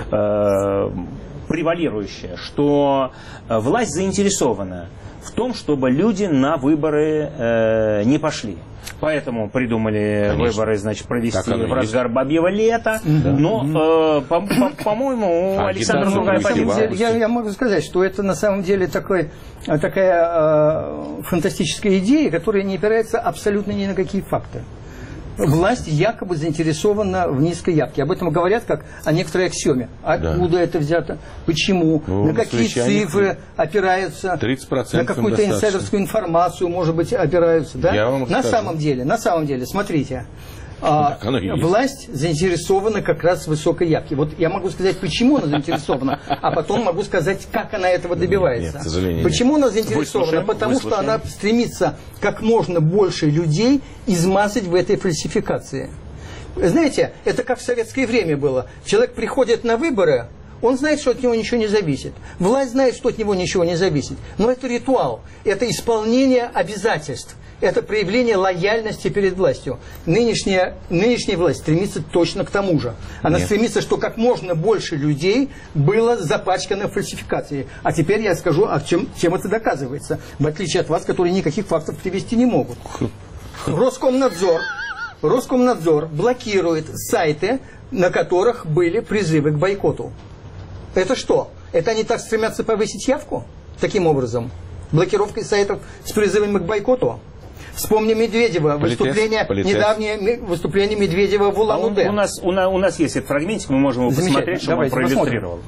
A: превалирующее, что власть заинтересована в том, чтобы люди на выборы не пошли. Поэтому придумали выборы, значит, провести в разгар бабьего лета. Да. Но, по-моему, у Александра другая позиция.
B: Я могу сказать, что это на самом деле такая фантастическая идея, которая не опирается абсолютно ни на какие факты. Власть якобы заинтересована в низкой явке. Об этом говорят как о некоторой аксиоме. Откуда это взято? Почему? На какие цифры опираются?
D: 30%
B: на какую-то инсайдерскую информацию, может быть, опираются. Да? На самом деле, смотрите. Власть заинтересована как раз в высокой явке. Вот я могу сказать, почему она заинтересована, а потом могу сказать, как она этого добивается.
D: Нет, к сожалению,
B: почему она заинтересована? Потому что она стремится как можно больше людей измазать в этой фальсификации. Знаете, это как в советское время было. Человек приходит на выборы, Он знает, что от него ничего не зависит. Власть знает, что от него ничего не зависит. Но это ритуал, это исполнение обязательств. Это проявление лояльности перед властью. Нынешняя власть стремится точно к тому же. Она стремится, что как можно больше людей было запачкано фальсификацией. А теперь я скажу, чем это доказывается. В отличие от вас, которые никаких фактов привести не могут. Роскомнадзор блокирует сайты, на которых были призывы к бойкоту. Это что? Это они так стремятся повысить явку? Таким образом? Блокировкой сайтов с призывами к бойкоту? Вспомним Медведева, недавнее выступление Медведева в Улан-Удэ.
A: У нас есть этот фрагментик, мы можем его посмотреть, чтобы он проиллюстрировал.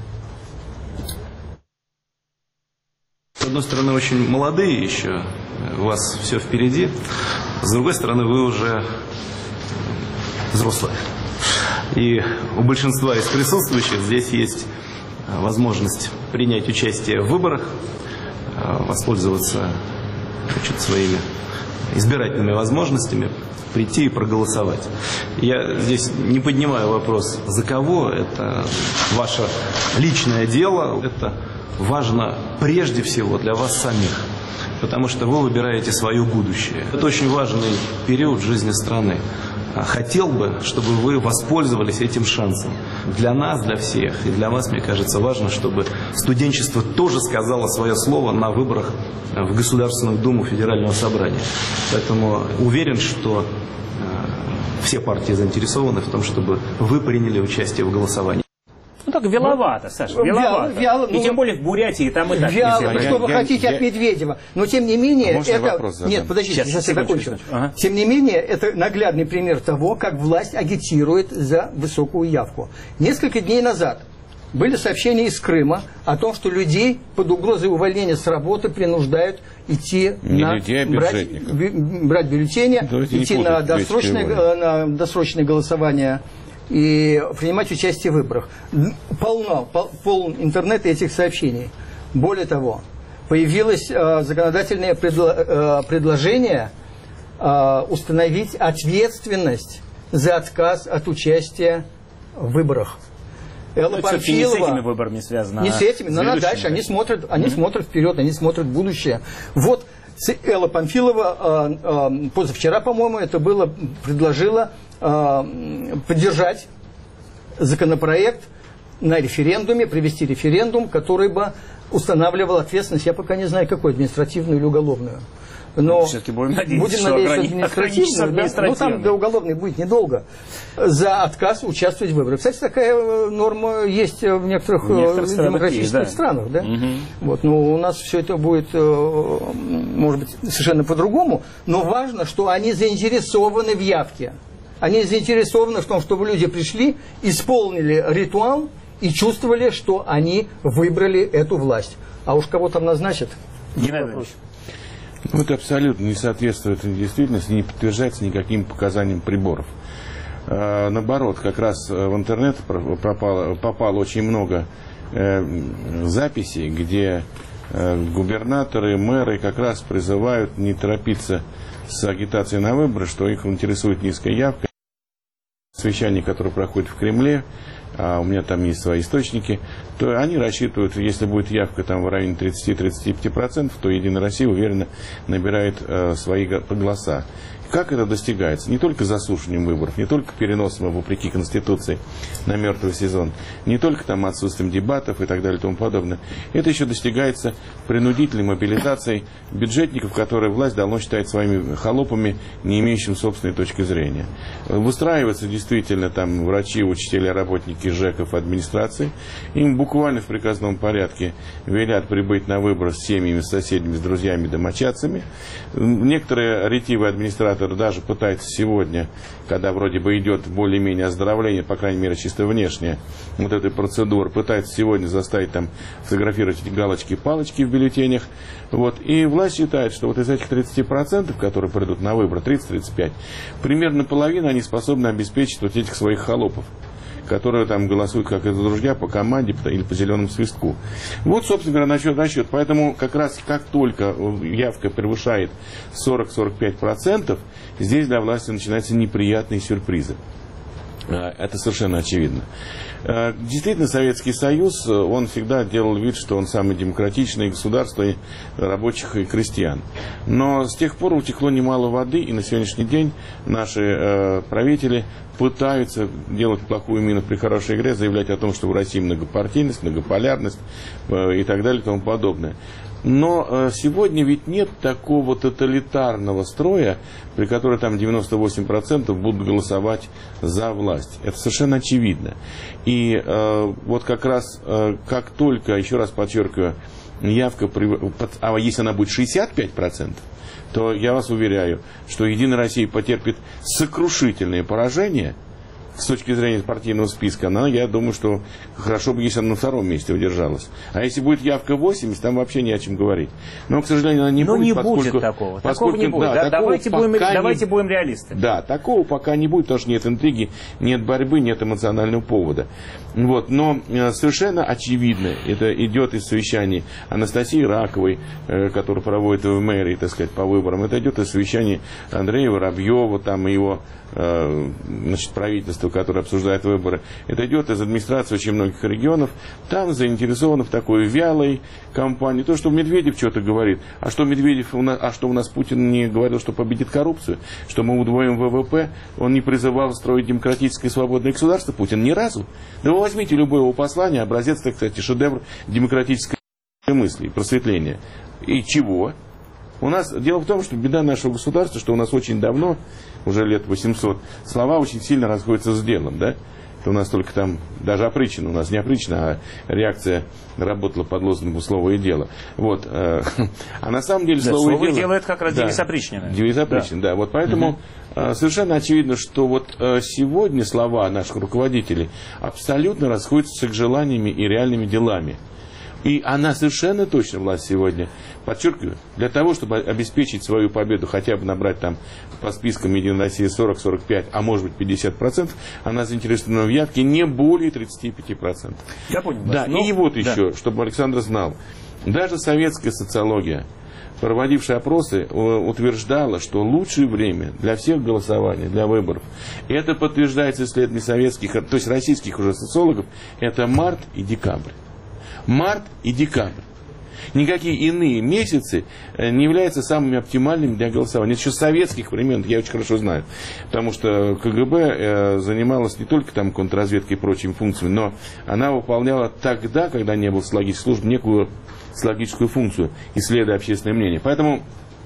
K: С одной стороны, очень молодые еще, у вас все впереди. С другой стороны, вы уже взрослые. И у большинства из присутствующих здесь есть возможность принять участие в выборах, воспользоваться своими избирательными возможностями, прийти и проголосовать. Я здесь не поднимаю вопрос, за кого, это ваше личное дело, это важно прежде всего для вас самих, потому что вы выбираете свое будущее. Это очень важный период в жизни страны. Хотел бы, чтобы вы воспользовались этим шансом. Для нас, для всех, и для вас, мне кажется, важно, чтобы студенчество тоже сказало свое слово на выборах в Государственную Думу Федерального собрания. Поэтому уверен, что все партии заинтересованы в том, чтобы вы приняли участие в голосовании.
A: Ну так веловато, Саша, веловато.
B: Вяло,
A: и тем более в Бурятии там и так
B: вяло, что вы хотите от Медведева. Но тем не менее, это... Нет, подождите, сейчас я закончу. Ага. Тем не менее, это наглядный пример того, как власть агитирует за высокую явку. Несколько дней назад были сообщения из Крыма о том, что людей под угрозой увольнения с работы принуждают идти брать бюллетени, идти на досрочное голосование и принимать участие в выборах. Полон интернет этих сообщений. Более того, появилось законодательное предложение установить ответственность за отказ от участия в выборах. Элла Памфилова,
A: не с этими выборами связано.
B: Не с этими, но она дальше. Они смотрят вперед, они смотрят в будущее. Вот Элла Памфилова позавчера, по-моему, это было, предложила поддержать законопроект на референдуме, провести референдум, который бы устанавливал ответственность, я пока не знаю, какую, административную или уголовную. Но будем надеяться, административную, да? Ну там до уголовной будет недолго, за отказ участвовать в выборах. Кстати, такая норма есть в некоторых демократических странах, да? Вот, но у нас все это будет, может быть, совершенно по-другому, но важно, что они заинтересованы в явке. Они заинтересованы в том, чтобы люди пришли, исполнили ритуал и чувствовали, что они выбрали эту власть. А уж кого там назначат?
D: Ну, это абсолютно не соответствует действительности, не подтверждается никаким показаниям приборов. Наоборот, как раз в интернет попало очень много записей, где губернаторы, мэры как раз призывают не торопиться с агитацией на выборы, что их интересует низкая явка. Совещание, которое проходит в Кремле, а у меня там есть свои источники, то они рассчитывают, если будет явка там в районе 30-35%, то Единая Россия уверенно набирает свои голоса. Как это достигается? Не только заслушиванием выборов, не только переносом, вопреки Конституции, на мертвый сезон, не только там отсутствием дебатов и так далее и тому подобное. Это еще достигается принудительной мобилизацией бюджетников, которые власть давно считает своими холопами, не имеющими собственной точки зрения. Выстраиваются действительно там врачи, учителя, работники ЖЭКов, администрации. Им буквально в приказном порядке велят прибыть на выборы с семьями, с соседями, с друзьями, домочадцами. Некоторые ретивые администраторы даже пытается сегодня, когда вроде бы идет более-менее оздоровление, по крайней мере чисто внешне, вот этой процедуры, пытается сегодня заставить там фотографировать эти галочки-палочки в бюллетенях. Вот. И власть считает, что вот из этих 30%, которые придут на выборы, 30-35%, примерно половину они способны обеспечить вот этих своих холопов, которые там голосуют как из друзья по команде или по зеленому свистку. Вот, собственно говоря, насчет расчет. Поэтому как раз как только явка превышает 40-45%, здесь для власти начинаются неприятные сюрпризы. Это совершенно очевидно. Действительно, Советский Союз, он всегда делал вид, что он самый демократичный государство и рабочих и крестьян. Но с тех пор утекло немало воды, и на сегодняшний день наши правители пытаются делать плохую мину при хорошей игре, заявлять о том, что в России многопартийность, многополярность и так далее и тому подобное. Но сегодня ведь нет такого тоталитарного строя, при котором там 98% будут голосовать за власть. Это совершенно очевидно. И вот как раз, как только, еще раз подчеркиваю, явка, а если она будет 65%, то я вас уверяю, что Единая Россия потерпит сокрушительные поражения с точки зрения партийного списка. Я думаю, что хорошо бы, если она на втором месте удержалась. А если будет явка 80, там вообще не о чем говорить. Но, к сожалению, она не будет.
A: Но не будет такого. Такого не будет. Да, давайте будем реалисты.
D: Да, такого пока не будет, потому что нет интриги, нет борьбы, нет эмоционального повода. Вот. Но совершенно очевидно, это идет из совещаний Анастасии Раковой, которую проводит в мэрии, так сказать, по выборам. Это идет из совещаний Андрея Воробьева, там его правительство, которое обсуждает выборы. Это идет из администрации очень многих регионов. Там заинтересованы в такой вялой кампании. То, что Медведев что-то говорит. А что у нас Путин не говорил, что победит коррупцию? Что мы удвоим ВВП? Он не призывал строить демократическое и свободное государство? Путин ни разу. Да вы возьмите любое его послание, образец, так сказать, шедевр демократической мысли, просветления. И чего? У нас дело в том, что беда нашего государства, что у нас очень давно, уже лет 800, слова очень сильно расходятся с делом, да? Это у нас только там, даже опричина, у нас не опричина, а реакция работала под лозунгом «слово и дело». Вот. А на самом деле слово и дело...
A: это как раз девиз опричнина.
D: Девиз опричнина, да. Вот поэтому совершенно очевидно, что вот сегодня слова наших руководителей абсолютно расходятся с их желаниями и реальными делами. И она совершенно точно, власть сегодня, подчеркиваю, для того, чтобы обеспечить свою победу, хотя бы набрать там по спискам Единой России 40-45, а может быть 50%, она заинтересована в явке не более 35%.
A: Я понял.
D: Да, и вот еще, чтобы Александр знал, даже советская социология, проводившая опросы, утверждала, что лучшее время для всех голосований, для выборов, это подтверждается исследованиями советских, то есть российских уже социологов, это март и декабрь. Март и декабрь. Никакие иные месяцы не являются самыми оптимальными для голосования. Это еще с советских времен, я очень хорошо знаю. Потому что КГБ занималась не только там контрразведкой и прочими функциями, но она выполняла тогда, когда не было социологических служб, некую социологическую функцию, исследуя общественное мнение. Поэтому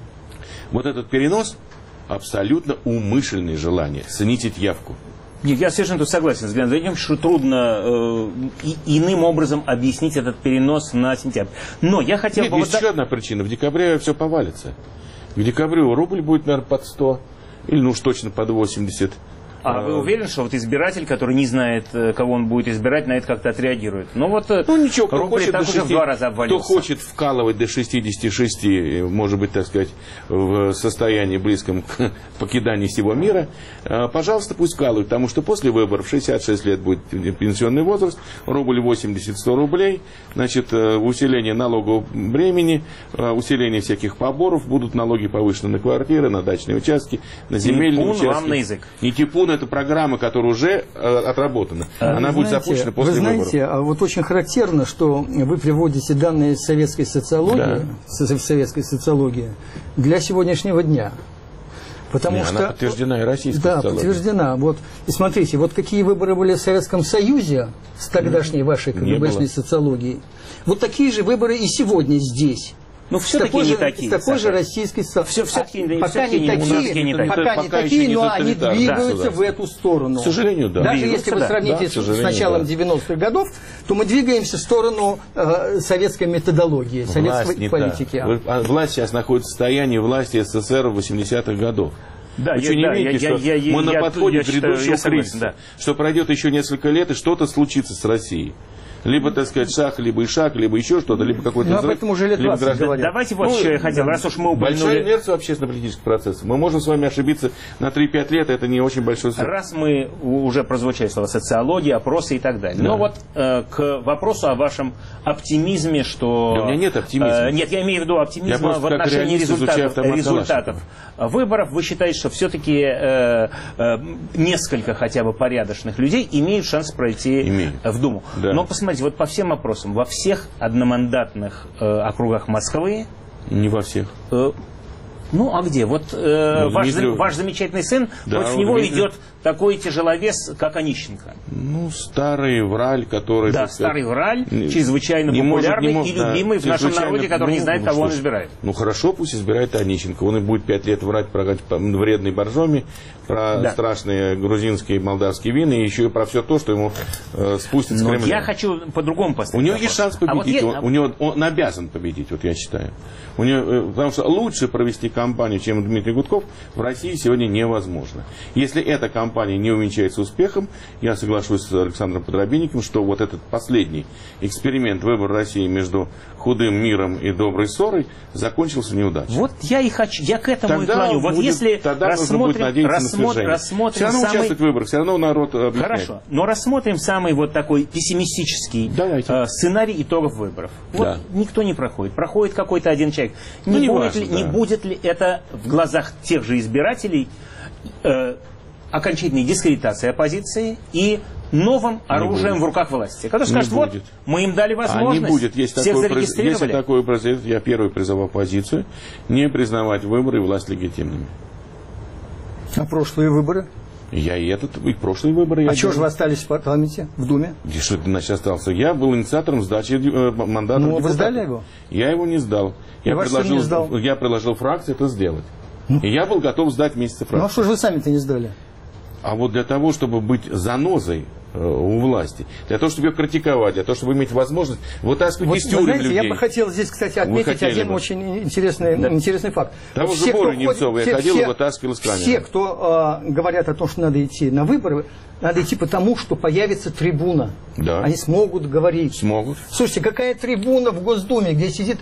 D: вот этот перенос абсолютно умышленное желание снизить явку.
A: Нет, я совершенно тут согласен с Георгием, что трудно иным образом объяснить этот перенос на сентябрь. Но я хотел...
D: Нет, есть еще одна причина. В декабре все повалится. К декабрю рубль будет, наверное, под 100. Или, ну уж точно под 80.
A: А вы уверены, что вот избиратель, который не знает, кого он будет избирать, на это как-то отреагирует? Ну вот
D: ничего,
A: рубль так уже в 2 раза обвалился.
D: Кто хочет вкалывать до 66, может быть, так сказать, в состоянии близком к покиданию всего мира, пожалуйста, пусть вкалывают, потому что после выборов 66 лет будет пенсионный возраст, рубль 80-100 рублей, значит, усиление налогового бремени, усиление всяких поборов, будут налоги повышены на квартиры, на дачные участки, на земельные участки.
A: Вам на язык.
D: Не типун, это программа, которая уже отработана. Она будет запущена после выборов.
B: Вы знаете, а вот очень характерно, что вы приводите данные советской социологии, советской социологии для сегодняшнего дня. Потому что
D: она подтверждена и российской социологией.
B: Да, подтверждена. Вот, и смотрите, вот какие выборы были в Советском Союзе с тогдашней вашей КГБшной социологией. Вот такие же выборы и сегодня здесь.
A: Но все-таки не такие.
B: С такой же российской
A: социологией.
B: Пока не такие, но они двигаются в эту сторону.
D: К сожалению, да.
B: Даже если вы сравните с началом 90-х годов, то мы двигаемся в сторону советской методологии, советской политики.
D: Власть сейчас находится в состоянии власти СССР 80-х годов.
A: Да,
D: вы не видите, что мы на подходе к грядущему кризису, что пройдет еще несколько лет и что-то случится с Россией. Либо, так сказать, шах, либо ишак, либо еще что-то, либо какой-то
B: взрыв. Об этом уже лет 20 говорят.
A: Давайте вот что я хотел, раз уж мы упомянули...
D: Большая инерция общественно-политических процессов. Мы можем с вами ошибиться на 3-5 лет, это не очень большой срок.
A: Раз мы уже прозвучали слово социология, опросы и так далее.
D: Да.
A: Но вот к вопросу о вашем оптимизме, что...
D: Да, у меня нет оптимизма.
A: Нет, я имею в виду оптимизма в отношении результатов выборов. Вы считаете, что все-таки несколько хотя бы порядочных людей имеют шанс пройти в Думу.
D: Да.
A: Но посмотрите, вот по всем опросам, во всех одномандатных округах Москвы...
D: Не во всех.
A: Ну, а где? Вот ваш замечательный сын,
D: да,
A: против него идет такой тяжеловес, как Онищенко.
D: Ну, старый враль, который...
A: Да, старый враль, чрезвычайно популярный и любимый в нашем народе, который не знает, кого он избирает.
D: Ну, хорошо, пусть избирает Онищенко. Он и будет 5 лет врать про вредный боржоми, про страшные грузинские и молдавские вины, и еще и про все то, что ему спустят с Кремля.
A: Я хочу по-другому поставить.
D: У него есть шанс победить, он обязан победить, вот я считаю. Потому что лучше провести кампанию, чем Дмитрий Гудков, в России сегодня невозможно. Если эта кампания не увенчается успехом, я соглашусь с Александром Подробинником, что вот этот последний эксперимент выбора России между худым миром и доброй ссорой закончился неудачей.
A: Вот я и хочу, я к этому и клоню. Вот если рассмотрим
D: все равно участвовать в выборах, все равно народ объясняет.
A: Хорошо, но рассмотрим самый вот такой пессимистический сценарий итогов выборов. Вот никто не проходит. Проходит какой-то один человек. Не будет ли это в глазах тех же избирателей окончательной дискредитацией оппозиции и новым оружием в руках власти? Который скажет, вот, мы им дали возможность,
D: не будет.
A: всех зарегистрировали.
D: Если такое произойдет, я первый призывал оппозицию не признавать выборы и власть легитимными.
B: А прошлые выборы?
D: Я и прошлые выборы.
B: А чего же вы остались в парламенте, в Думе?
D: Что ты, значит, остался? Я был инициатором сдачи мандата.
B: Ну, вы сдали его?
D: Я его не сдал. Я предложил фракции это сделать. И я был готов сдать вместе с фракцией.
B: Ну, а что же вы сами-то не сдали?
D: А вот для того, чтобы быть занозой у власти, для того, чтобы ее критиковать, для того, чтобы иметь возможность вытаскивать из тюрем людей.
B: Я бы хотел здесь, кстати, отметить один очень интересный факт.
D: Того же Борю Немцова я ходил и вытаскивал из камеры.
B: Все, кто говорят о том, что надо идти на выборы, надо идти потому, что появится трибуна.
D: Да.
B: Они смогут говорить.
D: Смогут.
B: Слушайте, какая трибуна в Госдуме, где сидит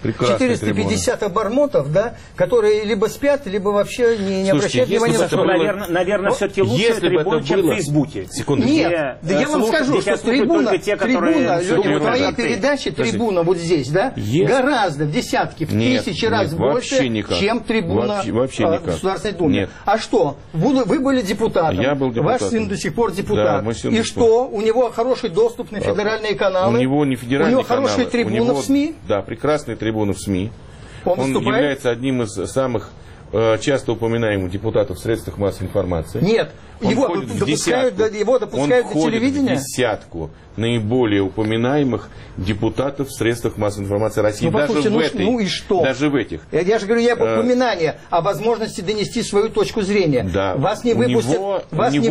B: 450 обормотов, да, которые либо спят, либо вообще не обращают внимания на что.
A: Наверное, все-таки лучше трибуна, чем в Фейсбуке.
B: Нет, да я вам скажу, что трибуна, Леня, в твоей передаче трибуна вот здесь, да, гораздо в десятки, в тысячи раз больше, чем трибуна в Государственной Думе. А что? Вы были депутатом.
D: Я был депутатом.
B: Ваш сын до сих пор депутат. И что? У него хороший доступ на федеральные каналы.
D: У него не федеральные каналы.
B: У него хорошая трибуна в СМИ.
D: Да, прекрасные трибуны в СМИ.
B: Он
D: является одним из самых часто упоминаемых депутатов в средствах массовой информации.
B: Нет, его допускают до телевидения.
D: В десятку наиболее упоминаемых депутатов в средствах массовой информации России.
B: Ну и что?
D: Даже в этих.
B: Я же говорю, я упоминание о возможности донести свою точку зрения.
D: Да.
B: Вас не выпустят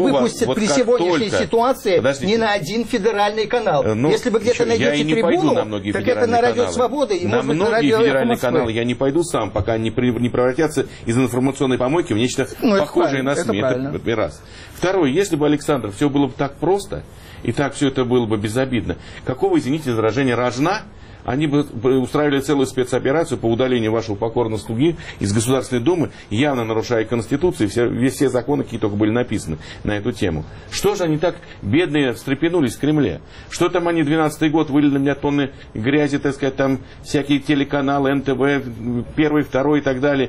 B: при сегодняшней ситуации ни на один федеральный канал. Если вы где-то найдете трибуну, так это на Радио Свобода и, может быть, на Радио
D: федеральные каналы я не пойду сам, пока не превратятся из информационной помойки в нечто похожее на СМИ. Это раз. Второе, если бы, Александр, все было бы так просто, и так все это было бы безобидно, какого, извините за выражение, рожна, они бы устраивали целую спецоперацию по удалению вашего покорного слуги из Государственной Думы, явно нарушая Конституцию, все законы, какие только были написаны на эту тему. Что же они так бедные встрепенулись в Кремле? Что там они 12-й год вылили на меня тонны грязи, так сказать, там всякие телеканалы, НТВ, первый, второй и так далее,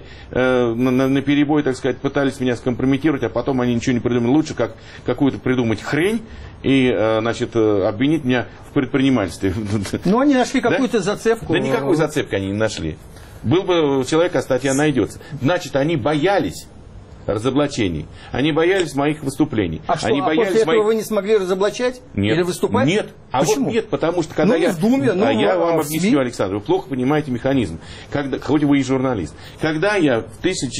D: на перебой, так сказать, пытались меня скомпрометировать, а потом они ничего не придумали лучше, как какую-то придумать хрень и, значит, обвинить меня в предпринимательстве.
B: Ну, они нашли какую-то зацепку.
D: Да никакой зацепки они не нашли. Был бы человек, а статья найдется. Значит, они боялись разоблачений. Они боялись моих выступлений.
B: А что, после этого вы не смогли разоблачать?
D: Нет.
B: Или выступать?
D: Нет.
B: Почему?
D: Вот нет, потому что когда я вам объясню, Александр, вы плохо понимаете механизм. Хоть вы и журналист. Когда я в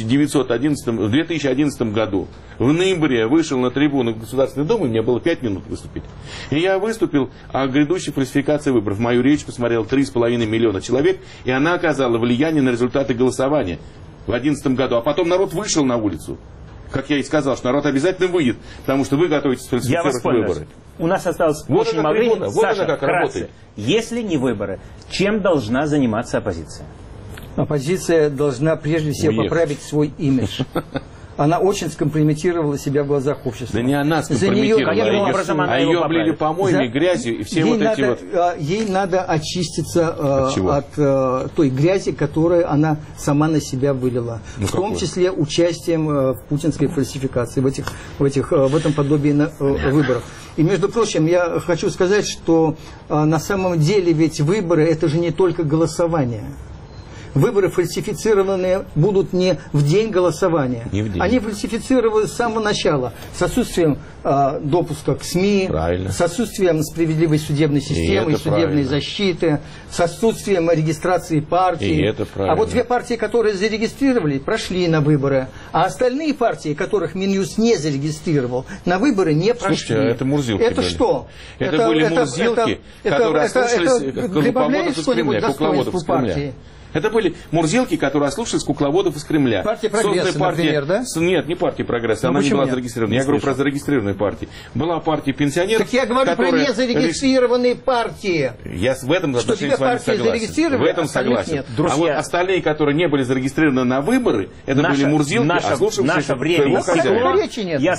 D: 2011 году в ноябре вышел на трибуну Государственной Думы, мне было 5 минут выступить. И я выступил о грядущей фальсификации выборов. Мою речь посмотрел 3,5 миллиона человек, и она оказала влияние на результаты голосования в 2011 году. А потом народ вышел на улицу. как я и сказал, что народ обязательно выйдет, потому что вы готовитесь фальсифицировать выборы.
A: У нас осталось
D: вот
A: очень мало времени.
D: Вот
A: Саша,
D: как работает.
A: Если не выборы, чем должна заниматься оппозиция?
B: Оппозиция должна прежде всего поправить свой имидж. Она очень скомпрометировала себя в глазах общества.
D: Да не она скомпрометировала, а ее облили помоями, грязью и все вот эти вот...
B: Ей надо очиститься от той грязи, которую она сама на себя вылила. В том числе участием в путинской фальсификации, в этом подобии выборов. И, между прочим, я хочу сказать, что на самом деле ведь выборы – это же не только голосование. Выборы фальсифицированные будут не в день голосования. Они фальсифицированы с самого начала. С отсутствием допуска к СМИ, с отсутствием справедливой судебной системы и судебной защиты, с отсутствием регистрации партий. А вот две партии, которые зарегистрировали, прошли на выборы. А остальные партии, которых Минюст не зарегистрировал, на выборы не прошли.
D: Слушайте, а это мурзилки
B: это
D: были.
B: Что?
D: Это были мурзилки, которые ослушались кукловодов из Кремля. Это были мурзилки, которые ослушались кукловодов из Кремля.
B: Партия Прогресса, например, да?
D: Нет, не партия Прогресса, она не была зарегистрирована. Я говорю про зарегистрированные партии. Была партия пенсионеров,
B: так я говорю про незарегистрированные партии.
D: Я в этом отношении с вами согласен. В этом согласен. А вот остальные, которые не были зарегистрированы на выборы, это были мурзилки, ослушавшиеся своего хозяина.
A: Я